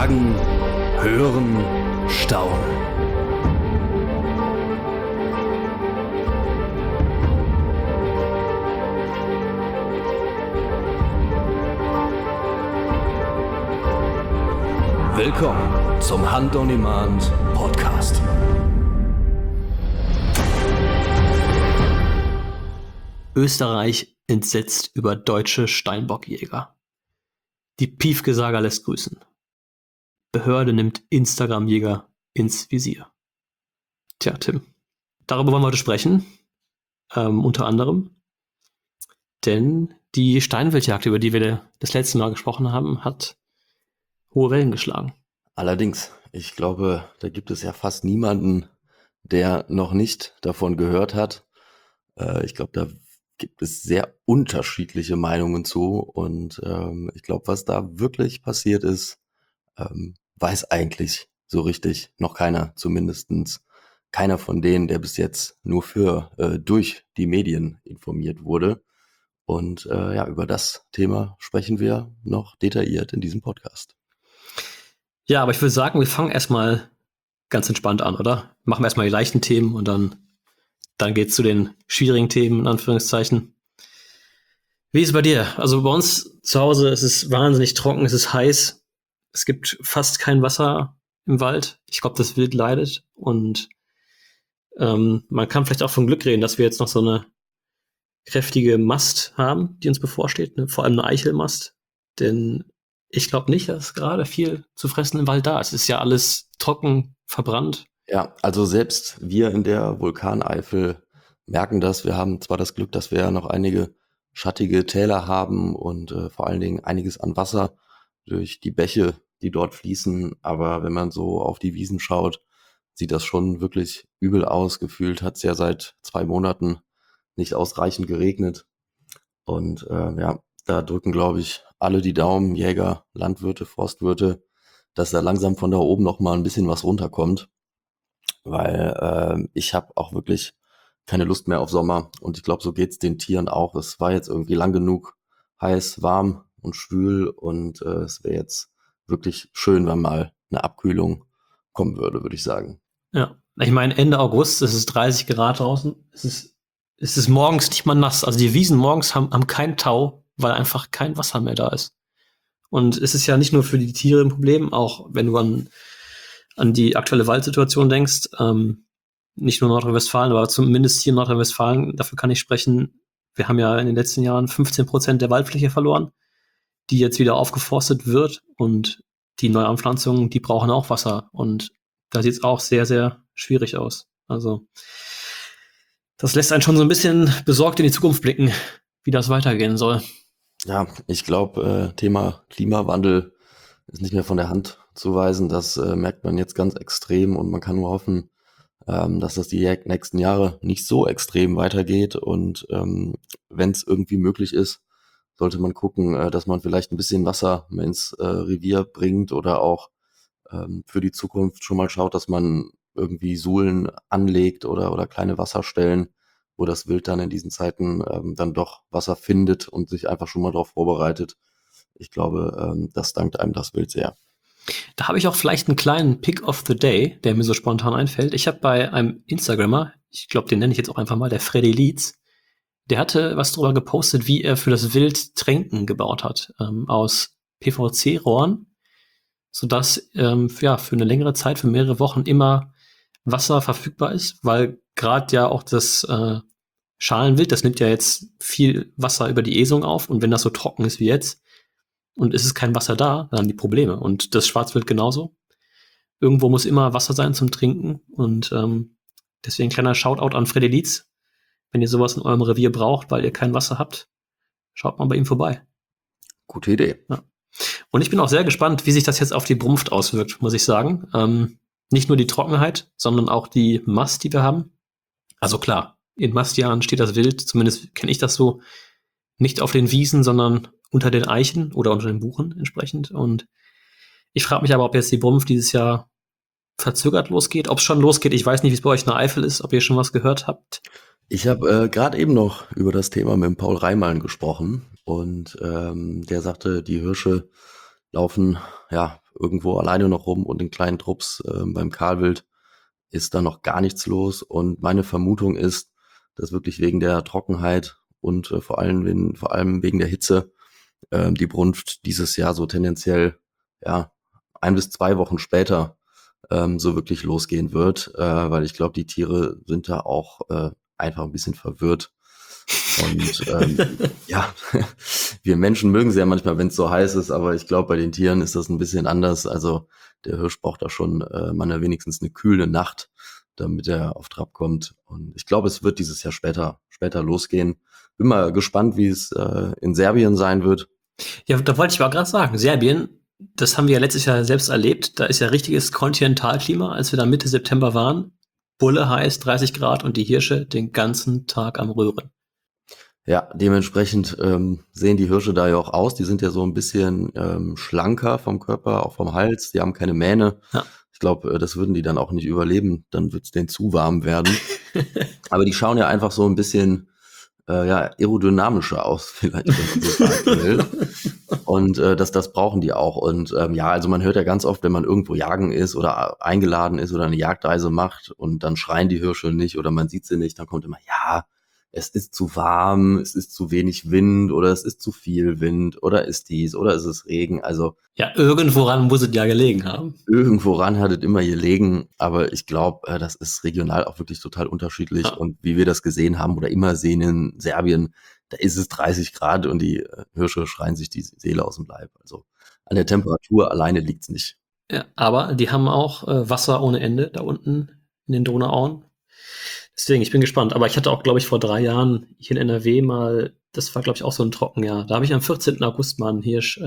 Fragen, hören, staunen. Willkommen zum Hunt on Demand Podcast. Österreich entsetzt über deutsche Steinbockjäger. Die Piefke-Saga lässt grüßen. Behörde nimmt Instagram-Jäger ins Visier. Tja, Tim, darüber wollen wir heute sprechen. Unter anderem, denn die Steinwildjagd, über die wir das letzte Mal gesprochen haben, hat hohe Wellen geschlagen. Allerdings, ich glaube, da gibt es ja fast niemanden, der noch nicht davon gehört hat. Ich glaube, da gibt es sehr unterschiedliche Meinungen zu und ich glaube, was da wirklich passiert ist, weiß eigentlich so richtig noch keiner, zumindest keiner von denen, der bis jetzt nur durch die Medien informiert wurde. Und über das Thema sprechen wir noch detailliert in diesem Podcast. Ja, aber ich würde sagen, wir fangen erstmal ganz entspannt an, oder? Machen wir erstmal die leichten Themen und dann geht's zu den schwierigen Themen, in Anführungszeichen. Wie ist es bei dir? Also bei uns zu Hause ist es wahnsinnig trocken, es ist heiß, es gibt fast kein Wasser im Wald. Ich glaube, das Wild leidet und man kann vielleicht auch von Glück reden, dass wir jetzt noch so eine kräftige Mast haben, die uns bevorsteht, vor allem eine Eichelmast, denn ich glaube nicht, dass gerade viel zu fressen im Wald da ist. Es ist ja alles trocken, verbrannt. Ja, also selbst wir in der Vulkaneifel merken das. Wir haben zwar das Glück, dass wir ja noch einige schattige Täler haben und vor allen Dingen einiges an Wasser durch die Bäche, die dort fließen. Aber wenn man so auf die Wiesen schaut, sieht das schon wirklich übel aus. Gefühlt hat es ja seit 2 Monaten nicht ausreichend geregnet. Und da drücken, glaube ich, alle die Daumen, Jäger, Landwirte, Forstwirte, dass da langsam von da oben noch mal ein bisschen was runterkommt. Weil ich habe auch wirklich keine Lust mehr auf Sommer. Und ich glaube, so geht's den Tieren auch. Es war jetzt irgendwie lang genug heiß, warm und schwül. Und es wäre jetzt wirklich schön, wenn mal eine Abkühlung kommen würde ich sagen. Ja, ich meine, Ende August, es ist 30 Grad draußen. Es ist morgens nicht mal nass. Also die Wiesen morgens haben keinen Tau, weil einfach kein Wasser mehr da ist. Und es ist ja nicht nur für die Tiere ein Problem, auch wenn du an die aktuelle Waldsituation denkst, nicht nur Nordrhein-Westfalen, aber zumindest hier in Nordrhein-Westfalen, dafür kann ich sprechen, wir haben ja in den letzten Jahren 15% der Waldfläche verloren, die jetzt wieder aufgeforstet wird und die Neuanpflanzungen, die brauchen auch Wasser und da sieht es auch sehr, sehr schwierig aus. Also das lässt einen schon so ein bisschen besorgt in die Zukunft blicken, wie das weitergehen soll. Ja, ich glaube, Thema Klimawandel ist nicht mehr von der Hand zu weisen. Das merkt man jetzt ganz extrem und man kann nur hoffen, dass das die nächsten Jahre nicht so extrem weitergeht. Und wenn es irgendwie möglich ist, sollte man gucken, dass man vielleicht ein bisschen Wasser ins Revier bringt oder auch für die Zukunft schon mal schaut, dass man irgendwie Suhlen anlegt oder kleine Wasserstellen, wo das Wild dann in diesen Zeiten dann doch Wasser findet und sich einfach schon mal darauf vorbereitet. Ich glaube, das dankt einem das Wild sehr. Da habe ich auch vielleicht einen kleinen Pick of the Day, der mir so spontan einfällt. Ich habe bei einem Instagrammer, ich glaube, den nenne ich jetzt auch einfach mal, der Freddy Leeds, der hatte was drüber gepostet, wie er für das Wild Tränken gebaut hat, aus PVC-Rohren, sodass für eine längere Zeit, für mehrere Wochen immer Wasser verfügbar ist, weil gerade ja auch das Schalenwild, das nimmt ja jetzt viel Wasser über die Äsung auf und wenn das so trocken ist wie jetzt und ist es kein Wasser da, dann haben die Probleme und das Schwarzwild genauso. Irgendwo muss immer Wasser sein zum Trinken und deswegen kleiner Shoutout an Freddy Lietz. Wenn ihr sowas in eurem Revier braucht, weil ihr kein Wasser habt, schaut mal bei ihm vorbei. Gute Idee. Ja. Und ich bin auch sehr gespannt, wie sich das jetzt auf die Brunft auswirkt, muss ich sagen. Nicht nur die Trockenheit, sondern auch die Mast, die wir haben. Also klar, in Mastjahren steht das Wild, zumindest kenne ich das so, nicht auf den Wiesen, sondern unter den Eichen oder unter den Buchen entsprechend. Und ich frage mich aber, ob jetzt die Brunft dieses Jahr verzögert losgeht. Ob es schon losgeht, ich weiß nicht, wie es bei euch in der Eifel ist, ob ihr schon was gehört habt. Ich habe gerade eben noch über das Thema mit dem Paul Reimann gesprochen und der sagte, die Hirsche laufen irgendwo alleine noch rum und in kleinen Trupps. Beim Kahlwild ist da noch gar nichts los. Und meine Vermutung ist, dass wirklich wegen der Trockenheit und vor allem wegen der Hitze die Brunft dieses Jahr so tendenziell 1 bis 2 Wochen später so wirklich losgehen wird, weil ich glaube, die Tiere sind da auch einfach ein bisschen verwirrt. Und wir Menschen mögen es ja manchmal, wenn es so heiß ist, aber ich glaube, bei den Tieren ist das ein bisschen anders. Also der Hirsch braucht da schon wenigstens eine kühle Nacht, damit er auf Trab kommt. Und ich glaube, es wird dieses Jahr später losgehen. Bin mal gespannt, wie es in Serbien sein wird. Ja, da wollte ich mal gerade sagen, Serbien, das haben wir ja letztes Jahr selbst erlebt. Da ist ja richtiges Kontinentalklima, als wir da Mitte September waren. Bulle heiß, 30 Grad und die Hirsche den ganzen Tag am Röhren. Ja, dementsprechend sehen die Hirsche da ja auch aus. Die sind ja so ein bisschen schlanker vom Körper, auch vom Hals. Die haben keine Mähne. Ja. Ich glaube, das würden die dann auch nicht überleben. Dann wird es denen zu warm werden. Aber die schauen ja einfach so ein bisschen aerodynamischer aus, vielleicht, wenn man so sagen will. Und das brauchen die auch. Und also man hört ja ganz oft, wenn man irgendwo jagen ist oder eingeladen ist oder eine Jagdreise macht und dann schreien die Hirsche nicht oder man sieht sie nicht, dann kommt immer, ja, es ist zu warm, es ist zu wenig Wind oder es ist zu viel Wind oder ist dies oder ist es Regen. Also ja, irgendworan muss es ja gelegen haben. irgendworan hat es immer gelegen, aber ich glaube, das ist regional auch wirklich total unterschiedlich. Ja. Und wie wir das gesehen haben oder immer sehen in Serbien, da ist es 30 Grad und die Hirsche schreien sich die Seele aus dem Leib. Also an der Temperatur alleine liegt's nicht. Ja, aber die haben auch Wasser ohne Ende da unten in den Donauauen. Deswegen, ich bin gespannt. Aber ich hatte auch, glaube ich, vor 3 Jahren hier in NRW mal, das war, glaube ich, auch so ein Trockenjahr. Da habe ich am 14. August mal einen Hirsch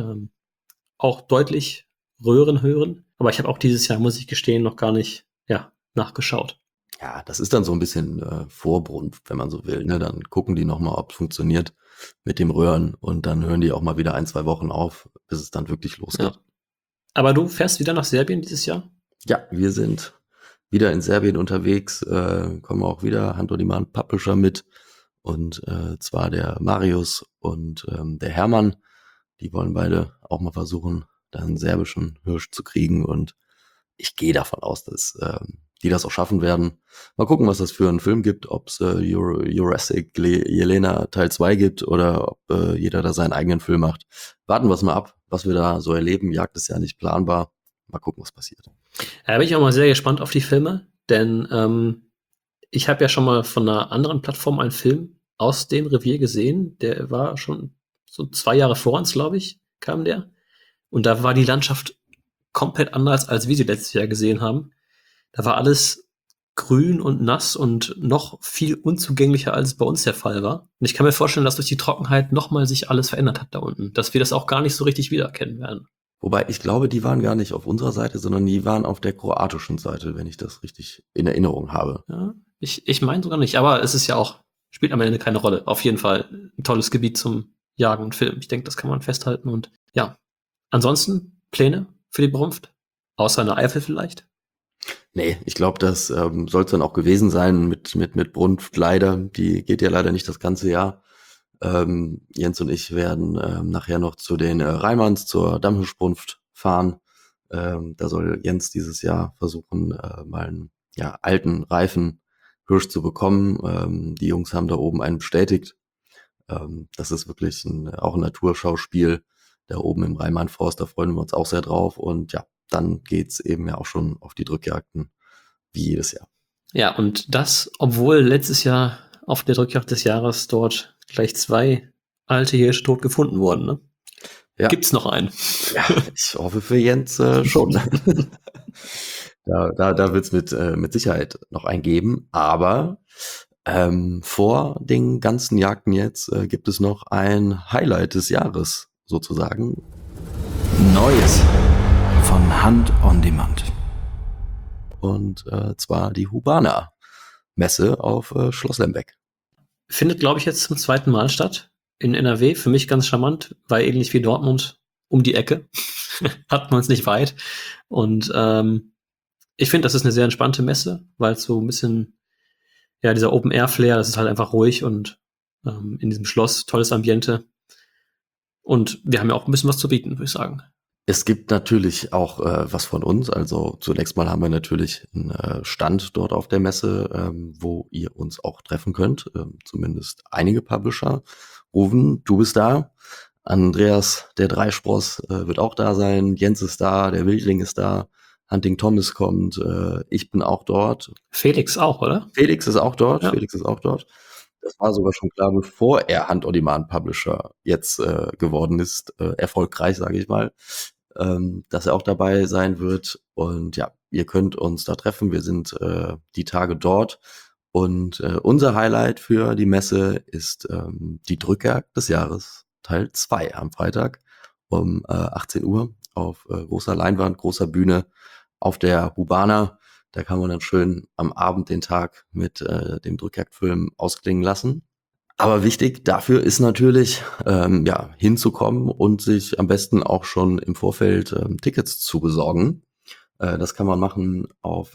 auch deutlich röhren hören. Aber ich habe auch dieses Jahr, muss ich gestehen, noch gar nicht nachgeschaut. Ja, das ist dann so ein bisschen Vorbrunft, wenn man so will. Ne? Dann gucken die nochmal, ob es funktioniert mit dem Röhren und dann hören die auch mal wieder 1, 2 Wochen auf, bis es dann wirklich losgeht. Ja. Aber du fährst wieder nach Serbien dieses Jahr? Ja, wir sind wieder in Serbien unterwegs, kommen auch wieder Hand-on-Demand Publisher mit und zwar der Marius und der Hermann. Die wollen beide auch mal versuchen, da einen serbischen Hirsch zu kriegen und ich gehe davon aus, dass die das auch schaffen werden. Mal gucken, was das für einen Film gibt, ob es Jurassic Jelena Teil 2 gibt oder ob jeder da seinen eigenen Film macht. Warten wir es mal ab, was wir da so erleben. Jagd ist ja nicht planbar. Mal gucken, was passiert. Da bin ich auch mal sehr gespannt auf die Filme, denn ich habe ja schon mal von einer anderen Plattform einen Film aus dem Revier gesehen. Der war schon so 2 Jahre vor uns, glaube ich, kam der. Und da war die Landschaft komplett anders, als wir sie letztes Jahr gesehen haben. Da war alles grün und nass und noch viel unzugänglicher, als es bei uns der Fall war. Und ich kann mir vorstellen, dass durch die Trockenheit nochmal sich alles verändert hat da unten. Dass wir das auch gar nicht so richtig wiedererkennen werden. Wobei, ich glaube, die waren gar nicht auf unserer Seite, sondern die waren auf der kroatischen Seite, wenn ich das richtig in Erinnerung habe. Ja, ich meine sogar nicht, aber es ist ja auch, spielt am Ende keine Rolle. Auf jeden Fall ein tolles Gebiet zum Jagen und Filmen. Ich denke, das kann man festhalten. Und ja, ansonsten Pläne für die Brunft? Außer eine Eifel vielleicht? Nee, ich glaube, das soll es dann auch gewesen sein mit Brunft leider. Die geht ja leider nicht das ganze Jahr. Jens und ich werden nachher noch zu den Reimanns zur Dammhirschbrunft fahren. Da soll Jens dieses Jahr versuchen, mal einen alten, reifen Hirsch zu bekommen. Die Jungs haben da oben einen bestätigt. Das ist wirklich auch ein Naturschauspiel da oben im Reimann-Forst. Da freuen wir uns auch sehr drauf. Und ja, dann geht's eben ja auch schon auf die Drückjagden wie jedes Jahr. Ja, und das, obwohl letztes Jahr auf der Drückjagd des Jahres dort gleich 2 alte Hirsche tot gefunden wurden. Ne? Ja. Gibt's noch einen? Ja, ich hoffe für Jens schon. Da wird's mit Sicherheit noch einen geben. Aber vor den ganzen Jagden jetzt gibt es noch ein Highlight des Jahres sozusagen. Neues von Hand-on-Demand. Und zwar die Hubana-Messe auf Schloss Lembeck. Findet, glaube ich, jetzt zum 2. Mal statt in NRW. Für mich ganz charmant, weil ähnlich wie Dortmund um die Ecke. Hat man es nicht weit. Und ich finde, das ist eine sehr entspannte Messe, weil es so ein bisschen, ja, dieser Open-Air-Flair, das ist halt einfach ruhig und in diesem Schloss, tolles Ambiente. Und wir haben ja auch ein bisschen was zu bieten, würde ich sagen. Es gibt natürlich auch was von uns. Also zunächst mal haben wir natürlich einen Stand dort auf der Messe, wo ihr uns auch treffen könnt. Zumindest einige Publisher. Ruven, du bist da. Andreas, der Dreispross, wird auch da sein. Jens ist da, der Wildling ist da. Hunting Thomas kommt. Ich bin auch dort. Felix auch, oder? Felix ist auch dort. Ja. Felix ist auch dort. Das war sogar schon klar, bevor er Hand-on-Demand-Publisher jetzt geworden ist, erfolgreich, sage ich mal, dass er auch dabei sein wird. Und ja, ihr könnt uns da treffen. Wir sind die Tage dort. Und unser Highlight für die Messe ist die Drückjagd des Jahres, Teil 2 am Freitag um 18 Uhr auf großer Leinwand, großer Bühne auf der Hubana. Da kann man dann schön am Abend den Tag mit dem Drückjagdfilm ausklingen lassen. Aber wichtig dafür ist natürlich, hinzukommen und sich am besten auch schon im Vorfeld Tickets zu besorgen. Das kann man machen auf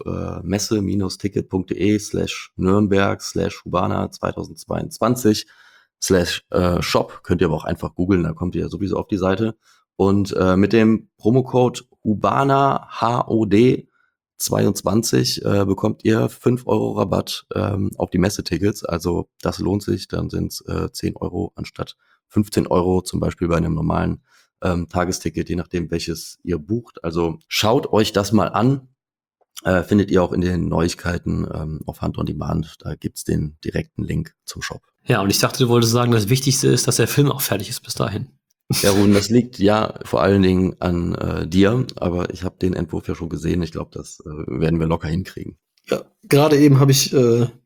messe-ticket.de/Nürnberg/Hubana 2022/Shop. Könnt ihr aber auch einfach googeln, da kommt ihr sowieso auf die Seite. Und mit dem Promocode Hubana HOD 22 bekommt ihr 5 € Rabatt auf die Messetickets. Also das lohnt sich. Dann sind es 10 € anstatt 15 € zum Beispiel bei einem normalen Tagesticket, je nachdem welches ihr bucht. Also schaut euch das mal an. Findet ihr auch in den Neuigkeiten auf Hand on Demand. Da gibt's den direkten Link zum Shop. Ja, und ich dachte, du wolltest sagen, das Wichtigste ist, dass der Film auch fertig ist bis dahin. Ja, Ruben, das liegt ja vor allen Dingen an dir, aber ich habe den Entwurf ja schon gesehen. Ich glaube, das werden wir locker hinkriegen. Ja, gerade eben habe ich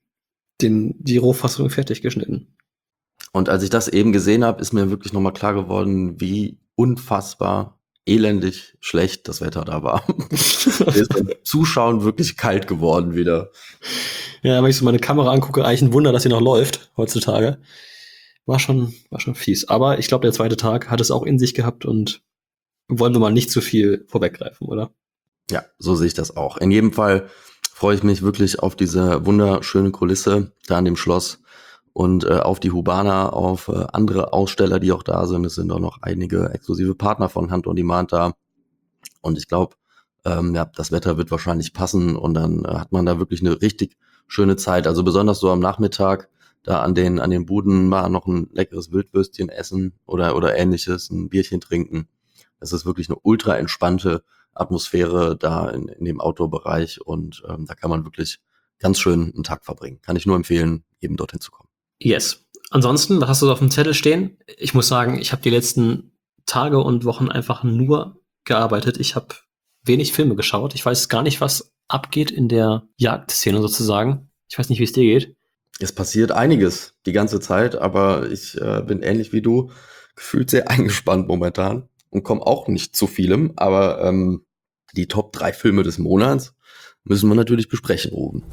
die Rohfassung fertig geschnitten. Und als ich das eben gesehen habe, ist mir wirklich nochmal klar geworden, wie unfassbar elendig schlecht das Wetter da war. Mir ist beim Zuschauen wirklich kalt geworden wieder. Ja, wenn ich so meine Kamera angucke, eigentlich ein Wunder, dass sie noch läuft heutzutage. War schon fies. Aber ich glaube, der zweite Tag hat es auch in sich gehabt und wollen wir mal nicht zu viel vorweggreifen, oder? Ja, so sehe ich das auch. In jedem Fall freue ich mich wirklich auf diese wunderschöne Kulisse da an dem Schloss und auf die Hubana, auf andere Aussteller, die auch da sind. Es sind auch noch einige exklusive Partner von Hand on Demand da. Und ich glaube, das Wetter wird wahrscheinlich passen und dann hat man da wirklich eine richtig schöne Zeit. Also besonders so am Nachmittag da an den Buden mal noch ein leckeres Wildwürstchen essen oder ähnliches, ein Bierchen trinken. Es ist wirklich eine ultra entspannte Atmosphäre da in dem Outdoor-Bereich und da kann man wirklich ganz schön einen Tag verbringen. Kann ich nur empfehlen, eben dorthin zu kommen. Yes. Ansonsten, was hast du so auf dem Zettel stehen? Ich muss sagen, ich habe die letzten Tage und Wochen einfach nur gearbeitet. Ich habe wenig Filme geschaut. Ich weiß gar nicht, was abgeht in der Jagdszene sozusagen. Ich weiß nicht, wie es dir geht. Es passiert einiges die ganze Zeit, aber ich bin ähnlich wie du gefühlt sehr eingespannt momentan und komme auch nicht zu vielem, aber die Top 3 Filme des Monats müssen wir natürlich besprechen, Ruben.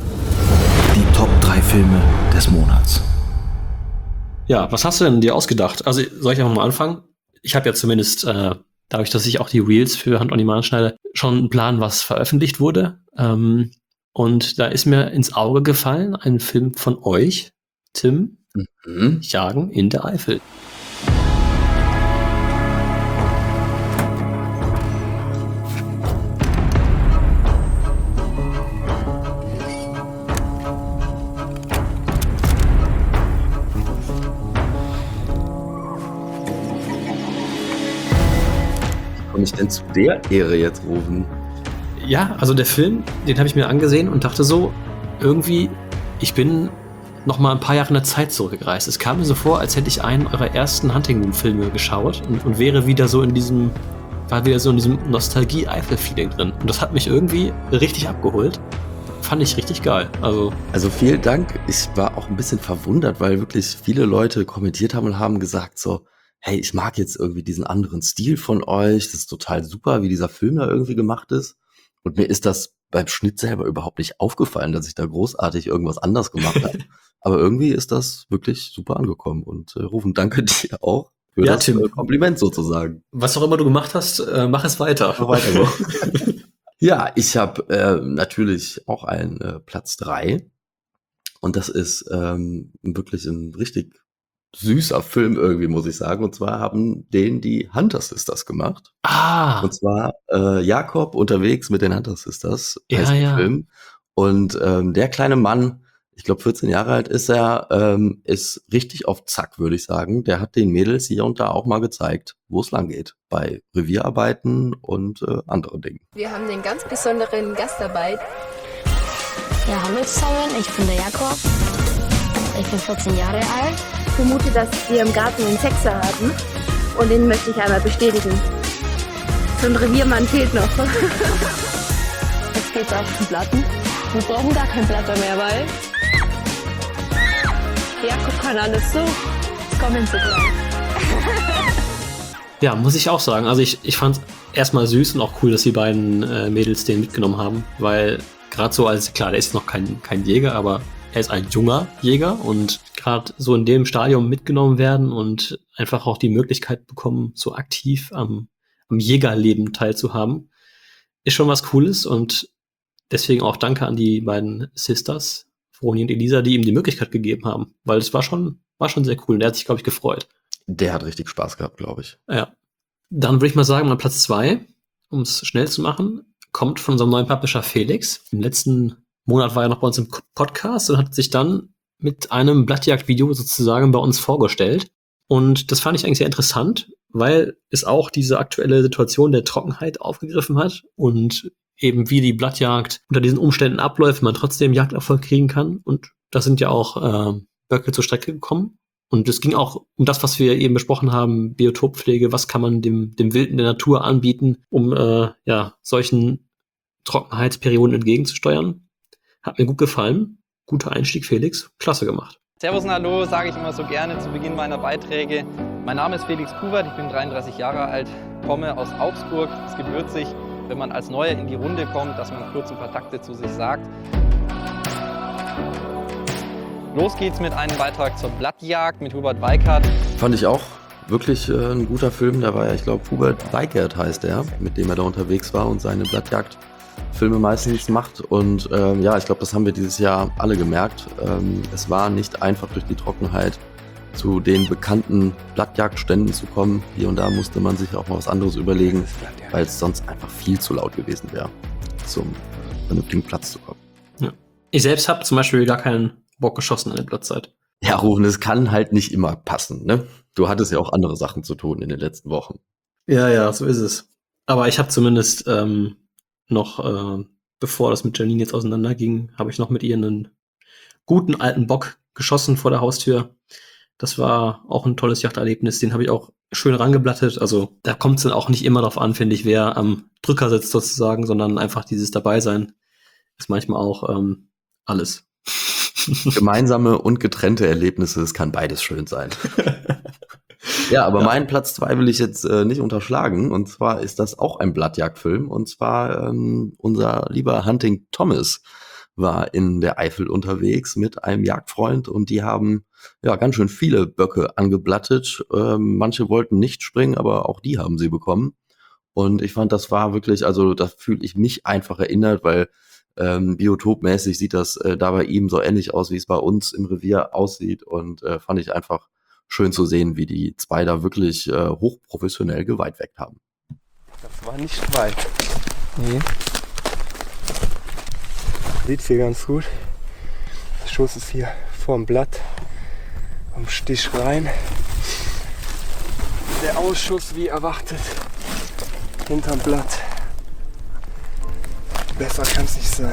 Die Top 3 Filme des Monats. Ja, was hast du denn dir ausgedacht? Also soll ich einfach mal anfangen? Ich habe ja zumindest, dadurch, dass ich auch die Reels für Hand on Demand schneide, schon einen Plan, was veröffentlicht wurde. Und da ist mir ins Auge gefallen ein Film von euch, Tim, Jagen in der Eifel. Wie komme ich denn zu der Ehre jetzt, Ruben? Ja, also der Film, den habe ich mir angesehen und dachte so, irgendwie, ich bin noch mal ein paar Jahre in der Zeit zurückgereist. Es kam mir so vor, als hätte ich einen eurer ersten Hunting-Filme geschaut und wäre wieder so in diesem Nostalgie-Eifel-Feeling drin. Und das hat mich irgendwie richtig abgeholt. Fand ich richtig geil. Also vielen Dank. Ich war auch ein bisschen verwundert, weil wirklich viele Leute kommentiert haben und haben gesagt so, hey, ich mag jetzt irgendwie diesen anderen Stil von euch. Das ist total super, wie dieser Film da irgendwie gemacht ist. Und mir ist das beim Schnitt selber überhaupt nicht aufgefallen, dass ich da großartig irgendwas anders gemacht habe. Aber irgendwie ist das wirklich super angekommen. Und Rufen, danke dir auch für das Tim, Kompliment sozusagen. Was auch immer du gemacht hast, mach es weiter. Weiter so. Ja, ich habe natürlich auch einen Platz 3. Und das ist wirklich ein richtig süßer Film irgendwie, muss ich sagen. Und zwar haben den die Hunter Sisters gemacht. Ah, Und zwar Jakob unterwegs mit den Hunter Sisters heißt ja, der ja. Film. Und der kleine Mann, ich glaube 14 Jahre alt ist er, ist richtig auf Zack, würde ich sagen. Der hat den Mädels hier und da auch mal gezeigt, wo es lang geht. Bei Revierarbeiten und andere Dinge. Wir haben einen ganz besonderen Gast dabei. Ja, hallo zusammen, ich bin der Jakob. Ich bin 14 Jahre alt. Ich vermute, dass wir im Garten einen Sechser haben. Und den möchte ich einmal bestätigen. So ein Reviermann fehlt noch. Jetzt geht's auf die Platten. Wir brauchen gar kein Blatter mehr, weil Jakob kann alles so. Jetzt kommen sie gleich. Ja, muss ich auch sagen. Also ich fand es erstmal süß und auch cool, dass die beiden Mädels den mitgenommen haben, weil gerade so als, klar, der ist noch kein Jäger, aber er ist ein junger Jäger und gerade so in dem Stadium mitgenommen werden und einfach auch die Möglichkeit bekommen, so aktiv am Jägerleben teilzuhaben, ist schon was Cooles und deswegen auch danke an die beiden Sisters, Vroni und Elisa, die ihm die Möglichkeit gegeben haben, weil es war schon sehr cool und der hat sich, glaube ich, gefreut. Der hat richtig Spaß gehabt, glaube ich. Ja. Dann würde ich mal sagen, mein Platz 2, um es schnell zu machen, kommt von unserem neuen Publisher Felix. Im letzten Monat war er noch bei uns im Podcast und hat sich dann mit einem Blattjagd-Video sozusagen bei uns vorgestellt. Und das fand ich eigentlich sehr interessant, weil es auch diese aktuelle Situation der Trockenheit aufgegriffen hat und eben wie die Blattjagd unter diesen Umständen abläuft, man trotzdem Jagderfolg kriegen kann. Und da sind ja auch Böcke zur Strecke gekommen. Und es ging auch um das, was wir eben besprochen haben, Biotoppflege, was kann man dem Wild in der Natur anbieten, um solchen Trockenheitsperioden entgegenzusteuern. Hat mir gut gefallen. Guter Einstieg, Felix. Klasse gemacht. Servus und Hallo, sage ich immer so gerne zu Beginn meiner Beiträge. Mein Name ist Felix Kuwert, ich bin 33 Jahre alt, komme aus Augsburg. Es gebührt sich, wenn man als Neuer in die Runde kommt, dass man kurz ein paar Takte zu sich sagt. Los geht's mit einem Beitrag zur Blattjagd mit Hubert Weikart. Fand ich auch wirklich ein guter Film. Da war ja, ich glaube, Hubert Weikart heißt er, mit dem er da unterwegs war und seine Blattjagdfilme meistens macht. Und ich glaube, das haben wir dieses Jahr alle gemerkt. Es war nicht einfach durch die Trockenheit zu den bekannten Blattjagdständen zu kommen. Hier und da musste man sich auch mal was anderes überlegen, weil es sonst einfach viel zu laut gewesen wäre, zum vernünftigen Platz zu kommen. Ja. Ich selbst habe zum Beispiel gar keinen Bock geschossen an der Blattzeit. Ja, Rufen, es kann halt nicht immer passen, ne? Du hattest ja auch andere Sachen zu tun in den letzten Wochen. Ja, so ist es. Aber ich habe zumindest noch, bevor das mit Janine jetzt auseinanderging, habe ich noch mit ihr einen guten alten Bock geschossen vor der Haustür. Das war auch ein tolles Jagderlebnis. Den habe ich auch schön rangeblattet. Also da kommt es dann auch nicht immer darauf an, finde ich, wer am Drücker sitzt sozusagen, sondern einfach dieses Dabeisein ist manchmal auch alles. Gemeinsame und getrennte Erlebnisse, es kann beides schön sein. Ja, aber meinen Platz 2 will ich jetzt nicht unterschlagen. Und zwar ist das auch ein Blattjagdfilm. Und zwar unser lieber Hunting Thomas war in der Eifel unterwegs mit einem Jagdfreund. Und die haben ja ganz schön viele Böcke angeblattet. Manche wollten nicht springen, aber auch die haben sie bekommen. Und ich fand, das war wirklich, also da fühle ich mich einfach erinnert, weil biotopmäßig sieht das da bei ihm so ähnlich aus, wie es bei uns im Revier aussieht. Und fand ich einfach schön zu sehen, wie die zwei da wirklich hochprofessionell geweidweckt haben. Das war nicht weit. Nee. Sieht hier ganz gut. Der Schuss ist hier vorm Blatt. Am Stich rein. Der Ausschuss wie erwartet. Hinterm Blatt. Besser kann es nicht sein.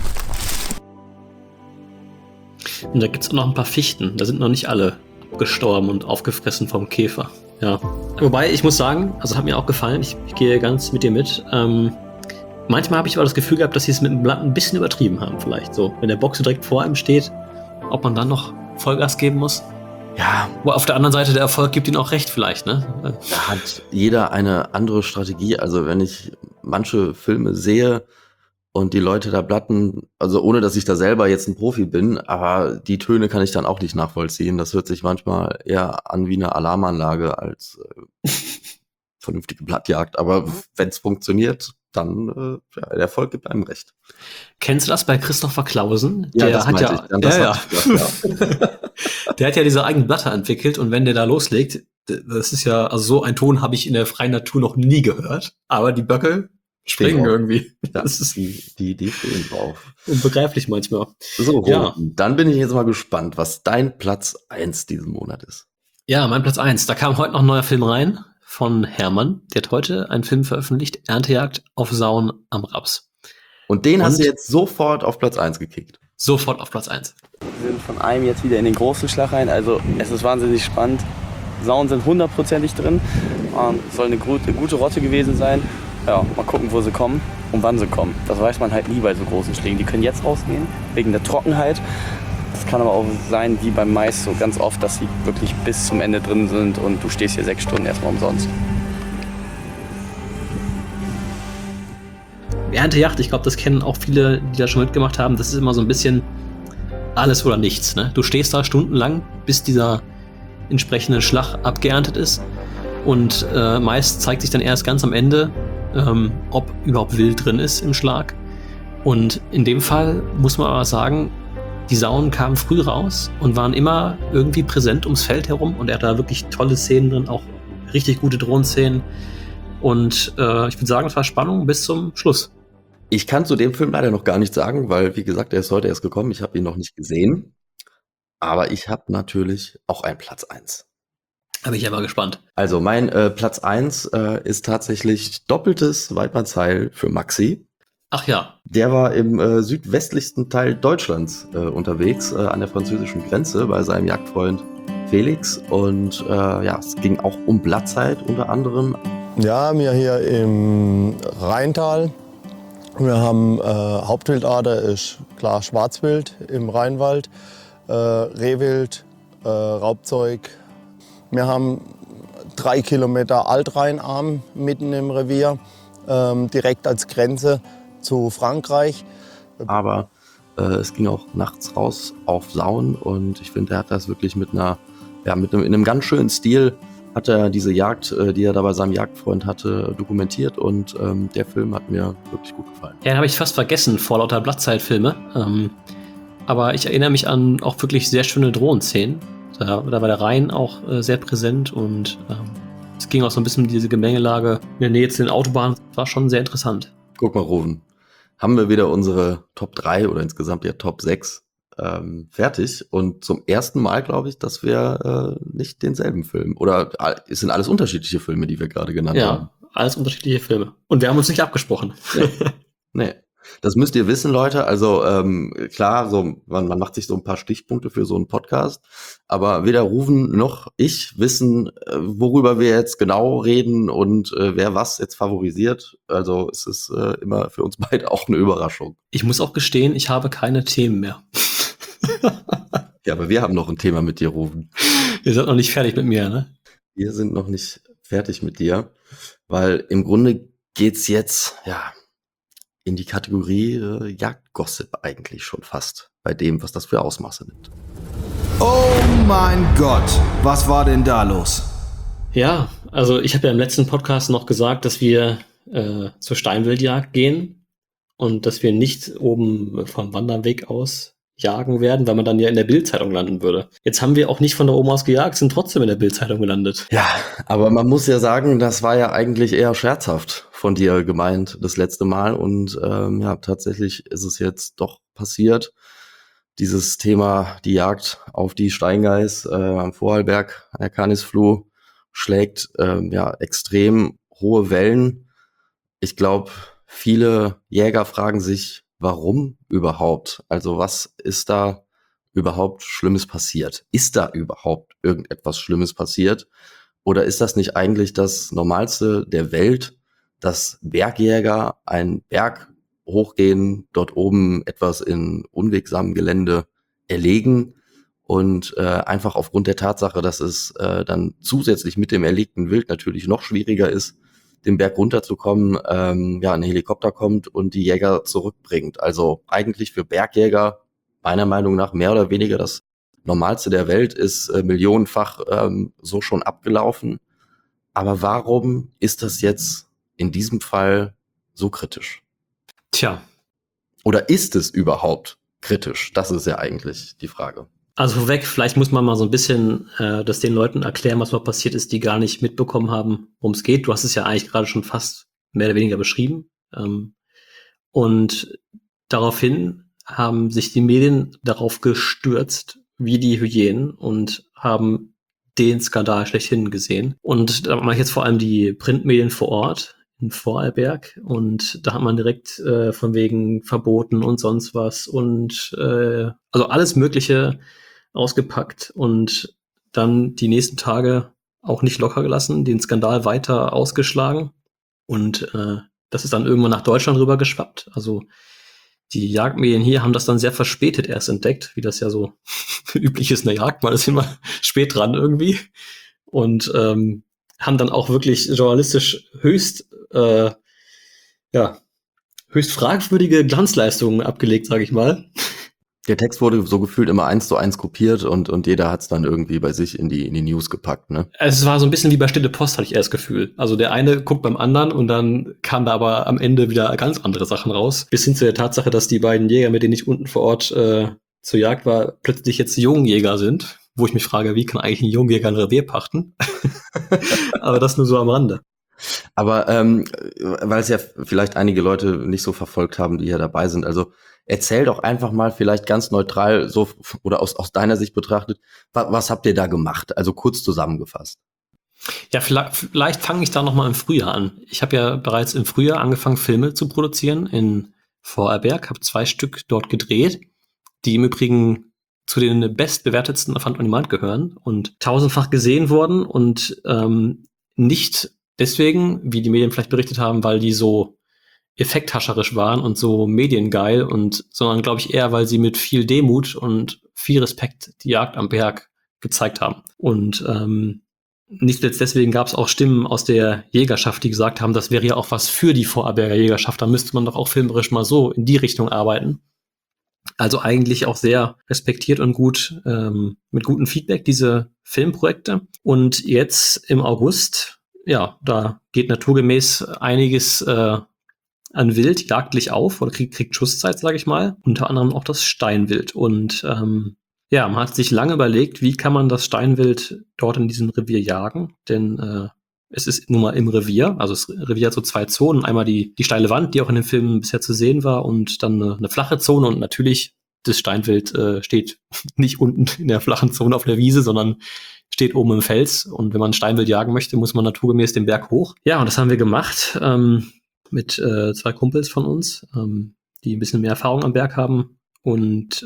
Und da gibt es auch noch ein paar Fichten. Da sind noch nicht alle gestorben und aufgefressen vom Käfer. Ja. Wobei, ich muss sagen, also hat mir auch gefallen, ich gehe ganz mit dir mit. Manchmal habe ich aber das Gefühl gehabt, dass sie es mit dem Blatt ein bisschen übertrieben haben, vielleicht so. Wenn der Boxer direkt vor einem steht, ob man dann noch Vollgas geben muss. Ja, Aber auf der anderen Seite, der Erfolg gibt ihnen auch recht vielleicht, ne? da hat jeder eine andere Strategie. Also wenn ich manche Filme sehe und die Leute da blatten, also ohne dass ich da selber jetzt ein Profi bin, aber die Töne kann ich dann auch nicht nachvollziehen. Das hört sich manchmal eher an wie eine Alarmanlage als vernünftige Blattjagd. Aber wenn es funktioniert, dann der Erfolg gibt einem recht. Kennst du das bei Christopher Clausen? Ja, Der das hat meinte ja, ich. Das ja, hab ich gedacht, ja. der hat ja diese eigenen Blatter entwickelt und wenn der da loslegt, das ist ja, also so einen Ton habe ich in der freien Natur noch nie gehört, aber die Böcke springen drauf. irgendwie. Ja, Das ist die stehen drauf. unbegreiflich manchmal. So, Ja. dann bin ich jetzt mal gespannt, was dein Platz 1 diesen Monat ist. Ja, mein Platz 1. Da kam heute noch ein neuer Film rein von Hermann. Der hat heute einen Film veröffentlicht, Erntejagd auf Sauen am Raps. Und den hast Und? du jetzt sofort auf Platz 1 gekickt. Sofort auf Platz 1. Wir sind von einem jetzt wieder in den großen Schlag rein. Also es ist wahnsinnig spannend. Sauen sind 100%ig drin. Soll eine gute Rotte gewesen sein. Ja, mal gucken, wo sie kommen und wann sie kommen. Das weiß man halt nie bei so großen Schlägen. Die können jetzt rausgehen, wegen der Trockenheit. Das kann aber auch sein, wie beim Mais, so ganz oft, dass sie wirklich bis zum Ende drin sind und du stehst hier 6 Stunden erstmal umsonst. Erntejagd, ich glaube, das kennen auch viele, die da schon mitgemacht haben. Das ist immer so ein bisschen alles oder nichts. Ne? Du stehst da stundenlang, bis dieser entsprechende Schlag abgeerntet ist. Und meist zeigt sich dann erst ganz am Ende, ob überhaupt Wild drin ist im Schlag. Und in dem Fall muss man aber sagen, die Sauen kamen früh raus und waren immer irgendwie präsent ums Feld herum. Und er hat da wirklich tolle Szenen drin, auch richtig gute Drohnenszenen. Und ich würde sagen, es war Spannung bis zum Schluss. Ich kann zu dem Film leider noch gar nichts sagen, weil, wie gesagt, er ist heute erst gekommen. Ich habe ihn noch nicht gesehen. Aber ich habe natürlich auch einen Platz 1. Da bin ich aber gespannt. Also mein Platz 1 ist tatsächlich doppeltes Weidmannsheil für Maxi. Ach ja. Der war im südwestlichsten Teil Deutschlands unterwegs, an der französischen Grenze bei seinem Jagdfreund Felix. Und es ging auch um Blattzeit unter anderem. Ja, wir hier im Rheintal. Wir haben Hauptwildader ist klar Schwarzwild im Rheinwald, Rehwild, Raubzeug. Wir haben 3 Kilometer Altrheinarm mitten im Revier, direkt als Grenze zu Frankreich. Aber es ging auch nachts raus auf Sauen und ich finde, er hat das wirklich mit in einem ganz schönen Stil hat er diese Jagd, die er da bei seinem Jagdfreund hatte, dokumentiert und der Film hat mir wirklich gut gefallen. Ja, habe ich fast vergessen vor lauter Blattzeitfilme. Aber ich erinnere mich an auch wirklich sehr schöne Drohnenszenen. Da war der Rhein auch sehr präsent und es ging auch so ein bisschen um diese Gemengelage in der Nähe zu den Autobahnen. War schon sehr interessant. Guck mal, Ruven, haben wir wieder unsere Top 3 oder insgesamt ja Top 6 fertig und zum ersten Mal glaube ich, dass wir nicht denselben Film oder es sind alles unterschiedliche Filme, die wir gerade genannt haben. Ja, alles unterschiedliche Filme. Und wir haben uns nicht abgesprochen. Nee. Das müsst ihr wissen, Leute. Also klar, so man macht sich so ein paar Stichpunkte für so einen Podcast, aber weder Ruven noch ich wissen, worüber wir jetzt genau reden und wer was jetzt favorisiert. Also es ist immer für uns beide auch eine Überraschung. Ich muss auch gestehen, ich habe keine Themen mehr. Ja, aber wir haben noch ein Thema mit dir, Ruven. Ihr seid noch nicht fertig mit mir, ne? Wir sind noch nicht fertig mit dir, weil im Grunde geht's jetzt, in die Kategorie Jagdgossip eigentlich schon fast, bei dem, was das für Ausmaße nimmt. Oh mein Gott, was war denn da los? Ja, also ich habe ja im letzten Podcast noch gesagt, dass wir zur Steinwildjagd gehen und dass wir nicht oben vom Wanderweg aus jagen werden, weil man dann ja in der Bild-Zeitung landen würde. Jetzt haben wir auch nicht von da oben aus gejagt, sind trotzdem in der Bild-Zeitung gelandet. Ja, aber man muss ja sagen, das war ja eigentlich eher scherzhaft von dir gemeint das letzte Mal und tatsächlich ist es jetzt doch passiert. Dieses Thema, die Jagd auf die Steingeiß am Vorarlberg, an der Canisfluh, schlägt extrem hohe Wellen. Ich glaube, viele Jäger fragen sich, warum überhaupt? Also was ist da überhaupt Schlimmes passiert? Ist da überhaupt irgendetwas Schlimmes passiert? Oder ist das nicht eigentlich das Normalste der Welt, dass Bergjäger einen Berg hochgehen, dort oben etwas in unwegsamem Gelände erlegen und einfach aufgrund der Tatsache, dass es dann zusätzlich mit dem erlegten Wild natürlich noch schwieriger ist, den Berg runterzukommen, ein Helikopter kommt und die Jäger zurückbringt. Also eigentlich für Bergjäger meiner Meinung nach mehr oder weniger das Normalste der Welt ist millionenfach so schon abgelaufen. Aber warum ist das jetzt in diesem Fall so kritisch? Tja, Oder ist es überhaupt kritisch? Das ist ja eigentlich die Frage. also vorweg, vielleicht muss man mal so ein bisschen das den Leuten erklären, was mal passiert ist, die gar nicht mitbekommen haben, worum es geht. Du hast es ja eigentlich gerade schon fast mehr oder weniger beschrieben. Und daraufhin haben sich die Medien darauf gestürzt, wie die Hyänen, und haben den Skandal schlechthin gesehen. Und da mache ich jetzt vor allem die Printmedien vor Ort in Vorarlberg, und da hat man direkt von wegen Verboten und sonst was und also alles Mögliche ausgepackt und dann die nächsten Tage auch nicht locker gelassen, den Skandal weiter ausgeschlagen, und das ist dann irgendwann nach Deutschland rüber geschwappt. Also die Jagdmedien hier haben das dann sehr verspätet erst entdeckt, wie das ja so üblich ist in der Jagd. Man ist immer spät dran irgendwie. Und haben dann auch wirklich journalistisch höchst fragwürdige Glanzleistungen abgelegt, sage ich mal. Der Text wurde so gefühlt immer 1:1 kopiert und jeder hat es dann irgendwie bei sich in die News gepackt, ne? Es war so ein bisschen wie bei Stille Post, hatte ich eher das Gefühl. Also der eine guckt beim anderen und dann kam da aber am Ende wieder ganz andere Sachen raus. Bis hin zu der Tatsache, dass die beiden Jäger, mit denen ich unten vor Ort zur Jagd war, plötzlich jetzt Jungjäger sind. Wo ich mich frage, wie kann eigentlich ein Jungjäger ein Revier pachten? Aber das nur so am Rande. Aber weil es ja vielleicht einige Leute nicht so verfolgt haben, die hier dabei sind, also erzähl doch einfach mal vielleicht ganz neutral so oder aus deiner Sicht betrachtet, was habt ihr da gemacht? Also kurz zusammengefasst. Ja, vielleicht fange ich da noch mal im Frühjahr an. Ich habe ja bereits im Frühjahr angefangen, Filme zu produzieren in Vorarlberg, habe 2 Stück dort gedreht, die im Übrigen zu den bestbewertetsten auf Hand on Demand gehören und tausendfach gesehen wurden und nicht deswegen, wie die Medien vielleicht berichtet haben, weil die so effekthascherisch waren und so mediengeil, sondern glaube ich eher, weil sie mit viel Demut und viel Respekt die Jagd am Berg gezeigt haben. Und nicht zuletzt deswegen gab es auch Stimmen aus der Jägerschaft, die gesagt haben, das wäre ja auch was für die Vorarlberger Jägerschaft, da müsste man doch auch filmerisch mal so in die Richtung arbeiten. Also eigentlich auch sehr respektiert und gut, mit gutem Feedback, diese Filmprojekte. Und jetzt im August, ja, da geht naturgemäß einiges an Wild jagdlich auf oder kriegt Schusszeit, sage ich mal. Unter anderem auch das Steinwild. Und ja, man hat sich lange überlegt, wie kann man das Steinwild dort in diesem Revier jagen. Denn es ist nun mal im Revier. Also das Revier hat so 2 Zonen. Einmal die steile Wand, die auch in den Filmen bisher zu sehen war, und dann eine flache Zone. Und natürlich, das Steinwild steht nicht unten in der flachen Zone auf der Wiese, sondern steht oben im Fels. Und wenn man Steinwild jagen möchte, muss man naturgemäß den Berg hoch. Ja, und das haben wir gemacht mit 2 Kumpels von uns, die ein bisschen mehr Erfahrung am Berg haben. Und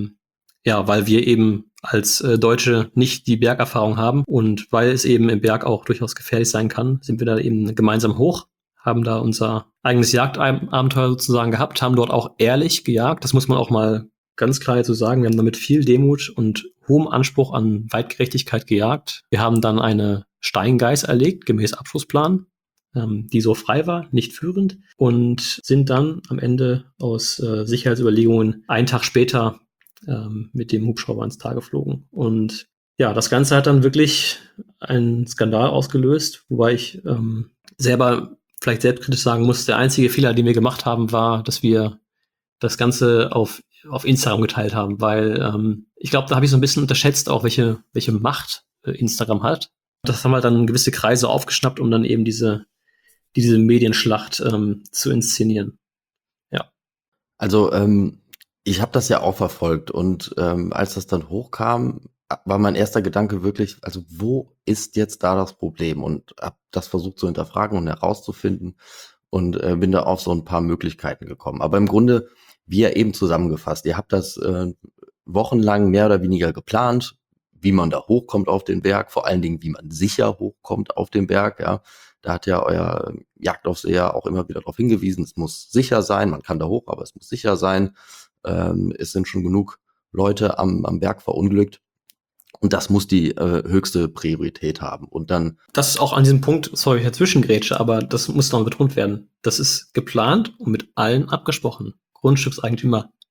ja, weil wir eben als Deutsche nicht die Bergerfahrung haben und weil es eben im Berg auch durchaus gefährlich sein kann, sind wir da eben gemeinsam hoch, haben da unser eigenes Jagdabenteuer sozusagen gehabt, haben dort auch ehrlich gejagt. Das muss man auch mal ganz klar so sagen. Wir haben damit viel Demut und hohem Anspruch an Weitgerechtigkeit gejagt. Wir haben dann eine Steingeiß erlegt, gemäß Abschussplan, die so frei war, nicht führend, und sind dann am Ende aus Sicherheitsüberlegungen einen Tag später mit dem Hubschrauber ins Tal geflogen. Und ja, das Ganze hat dann wirklich einen Skandal ausgelöst, wobei ich selber vielleicht selbstkritisch sagen muss, der einzige Fehler, den wir gemacht haben, war, dass wir das Ganze auf Instagram geteilt haben, weil ich glaube, da habe ich so ein bisschen unterschätzt auch, welche Macht Instagram hat. Das haben halt dann gewisse Kreise aufgeschnappt, um dann eben diese Medienschlacht zu inszenieren. Ja. Also ich habe das ja auch verfolgt und als das dann hochkam, war mein erster Gedanke wirklich, also wo ist jetzt da das Problem? Und habe das versucht zu hinterfragen und herauszufinden und bin da auf so ein paar Möglichkeiten gekommen. Aber im Grunde, wie ja eben zusammengefasst, ihr habt das wochenlang mehr oder weniger geplant, wie man da hochkommt auf den Berg, vor allen Dingen, wie man sicher hochkommt auf den Berg, ja. Da hat ja euer Jagdaufseher auch immer wieder darauf hingewiesen, es muss sicher sein, man kann da hoch, aber es muss sicher sein. Es sind schon genug Leute am Berg verunglückt. Und das muss die höchste Priorität haben. Und dann. Das ist auch an diesem Punkt, sorry, Herr Zwischengrätsche, aber das muss noch betont werden. Das ist geplant und mit allen abgesprochen. Grundstückseigentümer,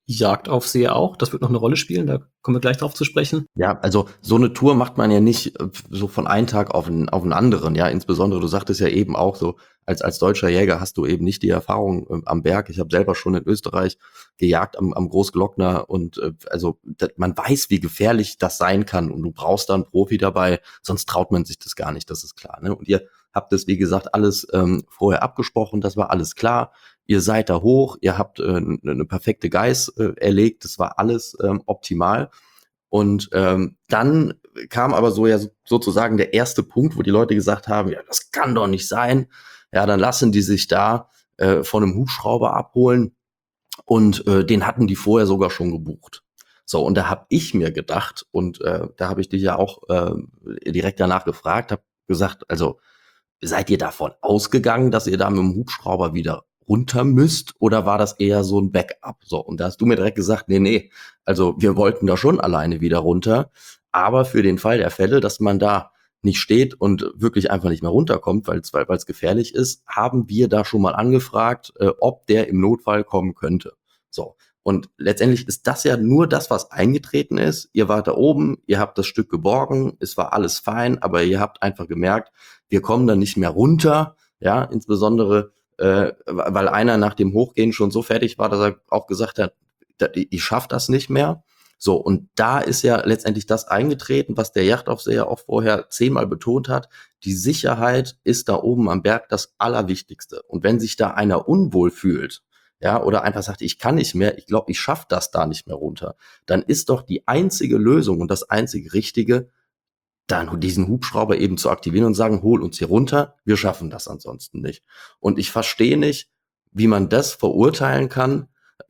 Jagdaufseher auch. Das wird noch eine Rolle spielen, da kommen wir gleich drauf zu sprechen. Ja, also so eine Tour macht man ja nicht so von einem Tag auf den anderen. Ja, insbesondere, du sagtest ja eben auch so, als deutscher Jäger hast du eben nicht die Erfahrung am Berg. Ich habe selber schon in Österreich gejagt am Großglockner und man weiß, wie gefährlich das sein kann und du brauchst da einen Profi dabei, sonst traut man sich das gar nicht, das ist klar. Ne? Und ihr habt das, wie gesagt, alles vorher abgesprochen, das war alles klar. Ihr seid da hoch, ihr habt eine perfekte Geiß erlegt, das war alles optimal. Und dann kam aber so ja sozusagen der erste Punkt, wo die Leute gesagt haben, ja, das kann doch nicht sein. Ja, dann lassen die sich da von einem Hubschrauber abholen und den hatten die vorher sogar schon gebucht. So, und da habe ich mir gedacht, und da habe ich dich ja auch direkt danach gefragt, habe gesagt, also seid ihr davon ausgegangen, dass ihr da mit dem Hubschrauber wieder runter müsst, oder war das eher so ein Backup? So, und da hast du mir direkt gesagt, nee, also wir wollten da schon alleine wieder runter, aber für den Fall der Fälle, dass man da nicht steht und wirklich einfach nicht mehr runterkommt, weil es gefährlich ist, haben wir da schon mal angefragt, ob der im Notfall kommen könnte. So, und letztendlich ist das ja nur das, was eingetreten ist. Ihr wart da oben, ihr habt das Stück geborgen, es war alles fein, aber ihr habt einfach gemerkt, wir kommen da nicht mehr runter, ja, insbesondere weil einer nach dem Hochgehen schon so fertig war, dass er auch gesagt hat, ich schaff das nicht mehr. So, und da ist ja letztendlich das eingetreten, was der Jagdaufseher auch vorher 10-mal betont hat. Die Sicherheit ist da oben am Berg das Allerwichtigste. Und wenn sich da einer unwohl fühlt, ja, oder einfach sagt, ich kann nicht mehr, ich glaube, ich schaffe das da nicht mehr runter, dann ist doch die einzige Lösung und das einzige Richtige, dann diesen Hubschrauber eben zu aktivieren und sagen, hol uns hier runter, wir schaffen das ansonsten nicht. Und ich verstehe nicht, wie man das verurteilen kann,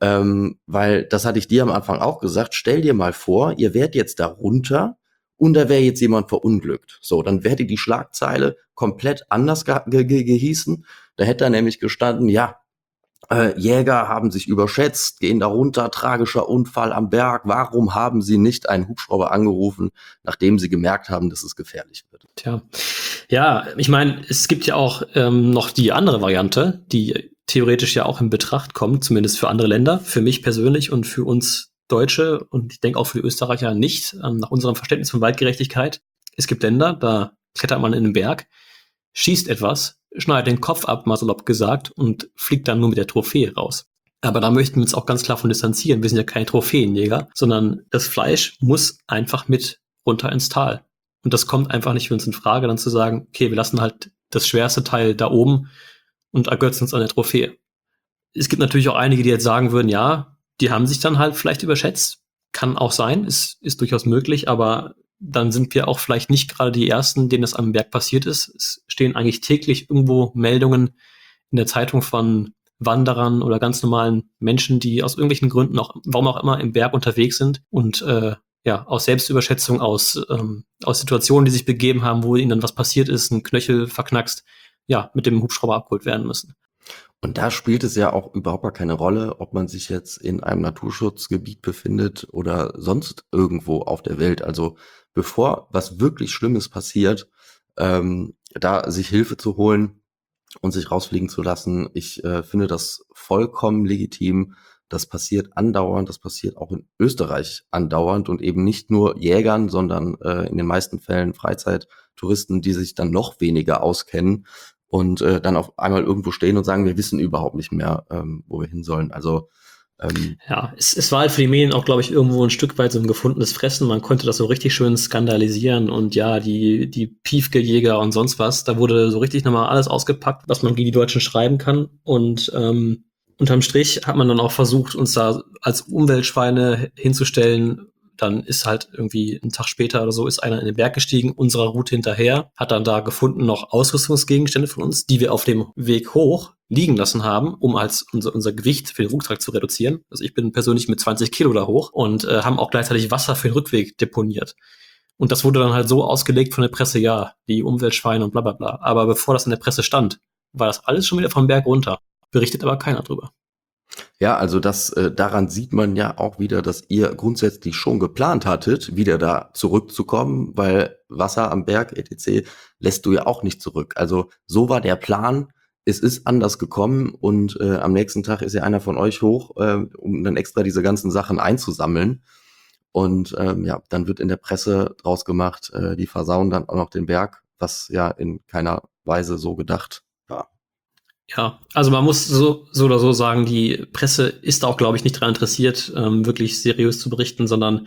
weil das hatte ich dir am Anfang auch gesagt, stell dir mal vor, ihr wärt jetzt da runter und da wäre jetzt jemand verunglückt. So, dann wäre die Schlagzeile komplett anders gehießen. Da hätte da nämlich gestanden, ja, Jäger haben sich überschätzt, gehen da runter, tragischer Unfall am Berg. Warum haben sie nicht einen Hubschrauber angerufen, nachdem sie gemerkt haben, dass es gefährlich wird? Tja, ja, ich meine, es gibt ja auch noch die andere Variante, die theoretisch ja auch in Betracht kommt, zumindest für andere Länder, für mich persönlich und für uns Deutsche und ich denke auch für die Österreicher nicht, nach unserem Verständnis von Waldgerechtigkeit. Es gibt Länder, da klettert man in den Berg, schießt etwas, schneidet den Kopf ab, mal salopp gesagt, und fliegt dann nur mit der Trophäe raus. Aber da möchten wir uns auch ganz klar von distanzieren. Wir sind ja keine Trophäenjäger, sondern das Fleisch muss einfach mit runter ins Tal. Und das kommt einfach nicht für uns in Frage, dann zu sagen, okay, wir lassen halt das schwerste Teil da oben und ergötzen uns an der Trophäe. Es gibt natürlich auch einige, die jetzt sagen würden, ja, die haben sich dann halt vielleicht überschätzt. Kann auch sein, ist durchaus möglich, aber dann sind wir auch vielleicht nicht gerade die Ersten, denen das am Berg passiert ist. Es stehen eigentlich täglich irgendwo Meldungen in der Zeitung von Wanderern oder ganz normalen Menschen, die aus irgendwelchen Gründen auch, warum auch immer, im Berg unterwegs sind und aus Selbstüberschätzung, aus Situationen, die sich begeben haben, wo ihnen dann was passiert ist, ein Knöchel verknackst, ja, mit dem Hubschrauber abgeholt werden müssen. Und da spielt es ja auch überhaupt gar keine Rolle, ob man sich jetzt in einem Naturschutzgebiet befindet oder sonst irgendwo auf der Welt. Also bevor was wirklich Schlimmes passiert, da sich Hilfe zu holen und sich rausfliegen zu lassen, ich finde das vollkommen legitim. Das passiert andauernd, das passiert auch in Österreich andauernd und eben nicht nur Jägern, sondern in den meisten Fällen Freizeittouristen, die sich dann noch weniger auskennen und dann auf einmal irgendwo stehen und sagen, wir wissen überhaupt nicht mehr, wo wir hin sollen. Also ja, es war halt für die Medien auch, glaube ich, irgendwo ein Stück weit so ein gefundenes Fressen. Man konnte das so richtig schön skandalisieren und ja, die Piefke-Jäger und sonst was, da wurde so richtig nochmal alles ausgepackt, was man gegen die Deutschen schreiben kann. Und unterm Strich hat man dann auch versucht, uns da als Umweltschweine hinzustellen. Dann ist halt irgendwie einen Tag später oder so ist einer in den Berg gestiegen, unserer Route hinterher, hat dann da gefunden noch Ausrüstungsgegenstände von uns, die wir auf dem Weg hoch liegen lassen haben, um als unser Gewicht für den Rucksack zu reduzieren. Also ich bin persönlich mit 20 Kilo da hoch und haben auch gleichzeitig Wasser für den Rückweg deponiert. Und das wurde dann halt so ausgelegt von der Presse, ja, die Umweltschweine und bla bla bla. Aber bevor das in der Presse stand, war das alles schon wieder vom Berg runter. Berichtet aber keiner drüber. Ja, also daran sieht man ja auch wieder, dass ihr grundsätzlich schon geplant hattet, wieder da zurückzukommen, weil Wasser am Berg, etc., lässt du ja auch nicht zurück. Also so war der Plan. es ist anders gekommen und am nächsten Tag ist ja einer von euch hoch, um dann extra diese ganzen Sachen einzusammeln. Und dann wird in der Presse draus gemacht, die versauen dann auch noch den Berg, was ja in keiner Weise so gedacht war. Ja, also man muss so oder so sagen, die Presse ist auch, glaube ich, nicht daran interessiert, wirklich seriös zu berichten, sondern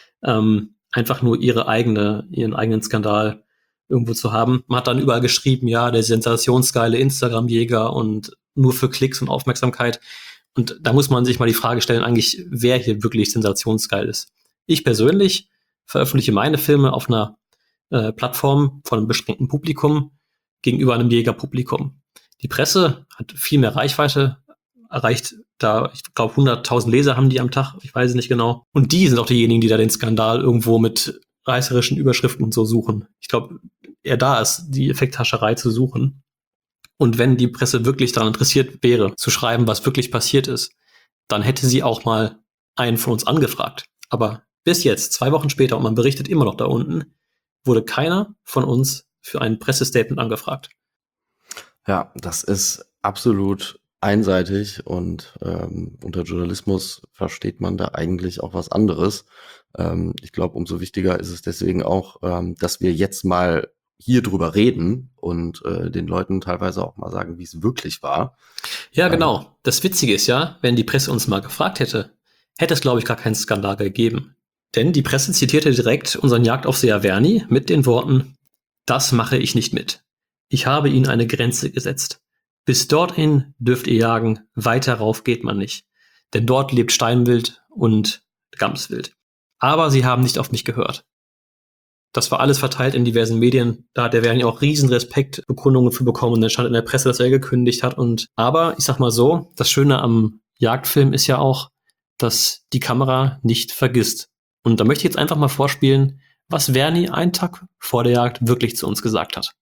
einfach nur ihren eigenen Skandal irgendwo zu haben. Man hat dann überall geschrieben, ja, der sensationsgeile Instagram-Jäger und nur für Klicks und Aufmerksamkeit. Und da muss man sich mal die Frage stellen, eigentlich, wer hier wirklich sensationsgeil ist. Ich persönlich veröffentliche meine Filme auf einer Plattform von einem beschränkten Publikum gegenüber einem Jägerpublikum. Die Presse hat viel mehr Reichweite, erreicht da, ich glaube, 100.000 Leser haben die am Tag, ich weiß es nicht genau. Und die sind auch diejenigen, die da den Skandal irgendwo mit reißerischen Überschriften und so suchen. Ich glaube, eher da ist die Effekthascherei zu suchen. Und wenn die Presse wirklich daran interessiert wäre, zu schreiben, was wirklich passiert ist, dann hätte sie auch mal einen von uns angefragt. Aber bis jetzt, 2 Wochen später, und man berichtet immer noch da unten, wurde keiner von uns für ein Pressestatement angefragt. Ja, das ist absolut einseitig und unter Journalismus versteht man da eigentlich auch was anderes. Ich glaube, umso wichtiger ist es deswegen auch, dass wir jetzt mal hier drüber reden und den Leuten teilweise auch mal sagen, wie es wirklich war. Ja, genau. Das Witzige ist ja, wenn die Presse uns mal gefragt hätte, hätte es, glaube ich, gar keinen Skandal gegeben. Denn die Presse zitierte direkt unseren Jagdaufseher Verni mit den Worten: Das mache ich nicht mit. Ich habe ihnen eine Grenze gesetzt. Bis dorthin dürft ihr jagen, weiter rauf geht man nicht. Denn dort lebt Steinwild und Gamswild. Aber sie haben nicht auf mich gehört. Das war alles verteilt in diversen Medien. Da hat der Verni auch riesen Respektbekundungen für bekommen. Und dann stand in der Presse, dass er gekündigt hat. Aber ich sag mal so, das Schöne am Jagdfilm ist ja auch, dass die Kamera nicht vergisst. Und da möchte ich jetzt einfach mal vorspielen, was Verni einen Tag vor der Jagd wirklich zu uns gesagt hat.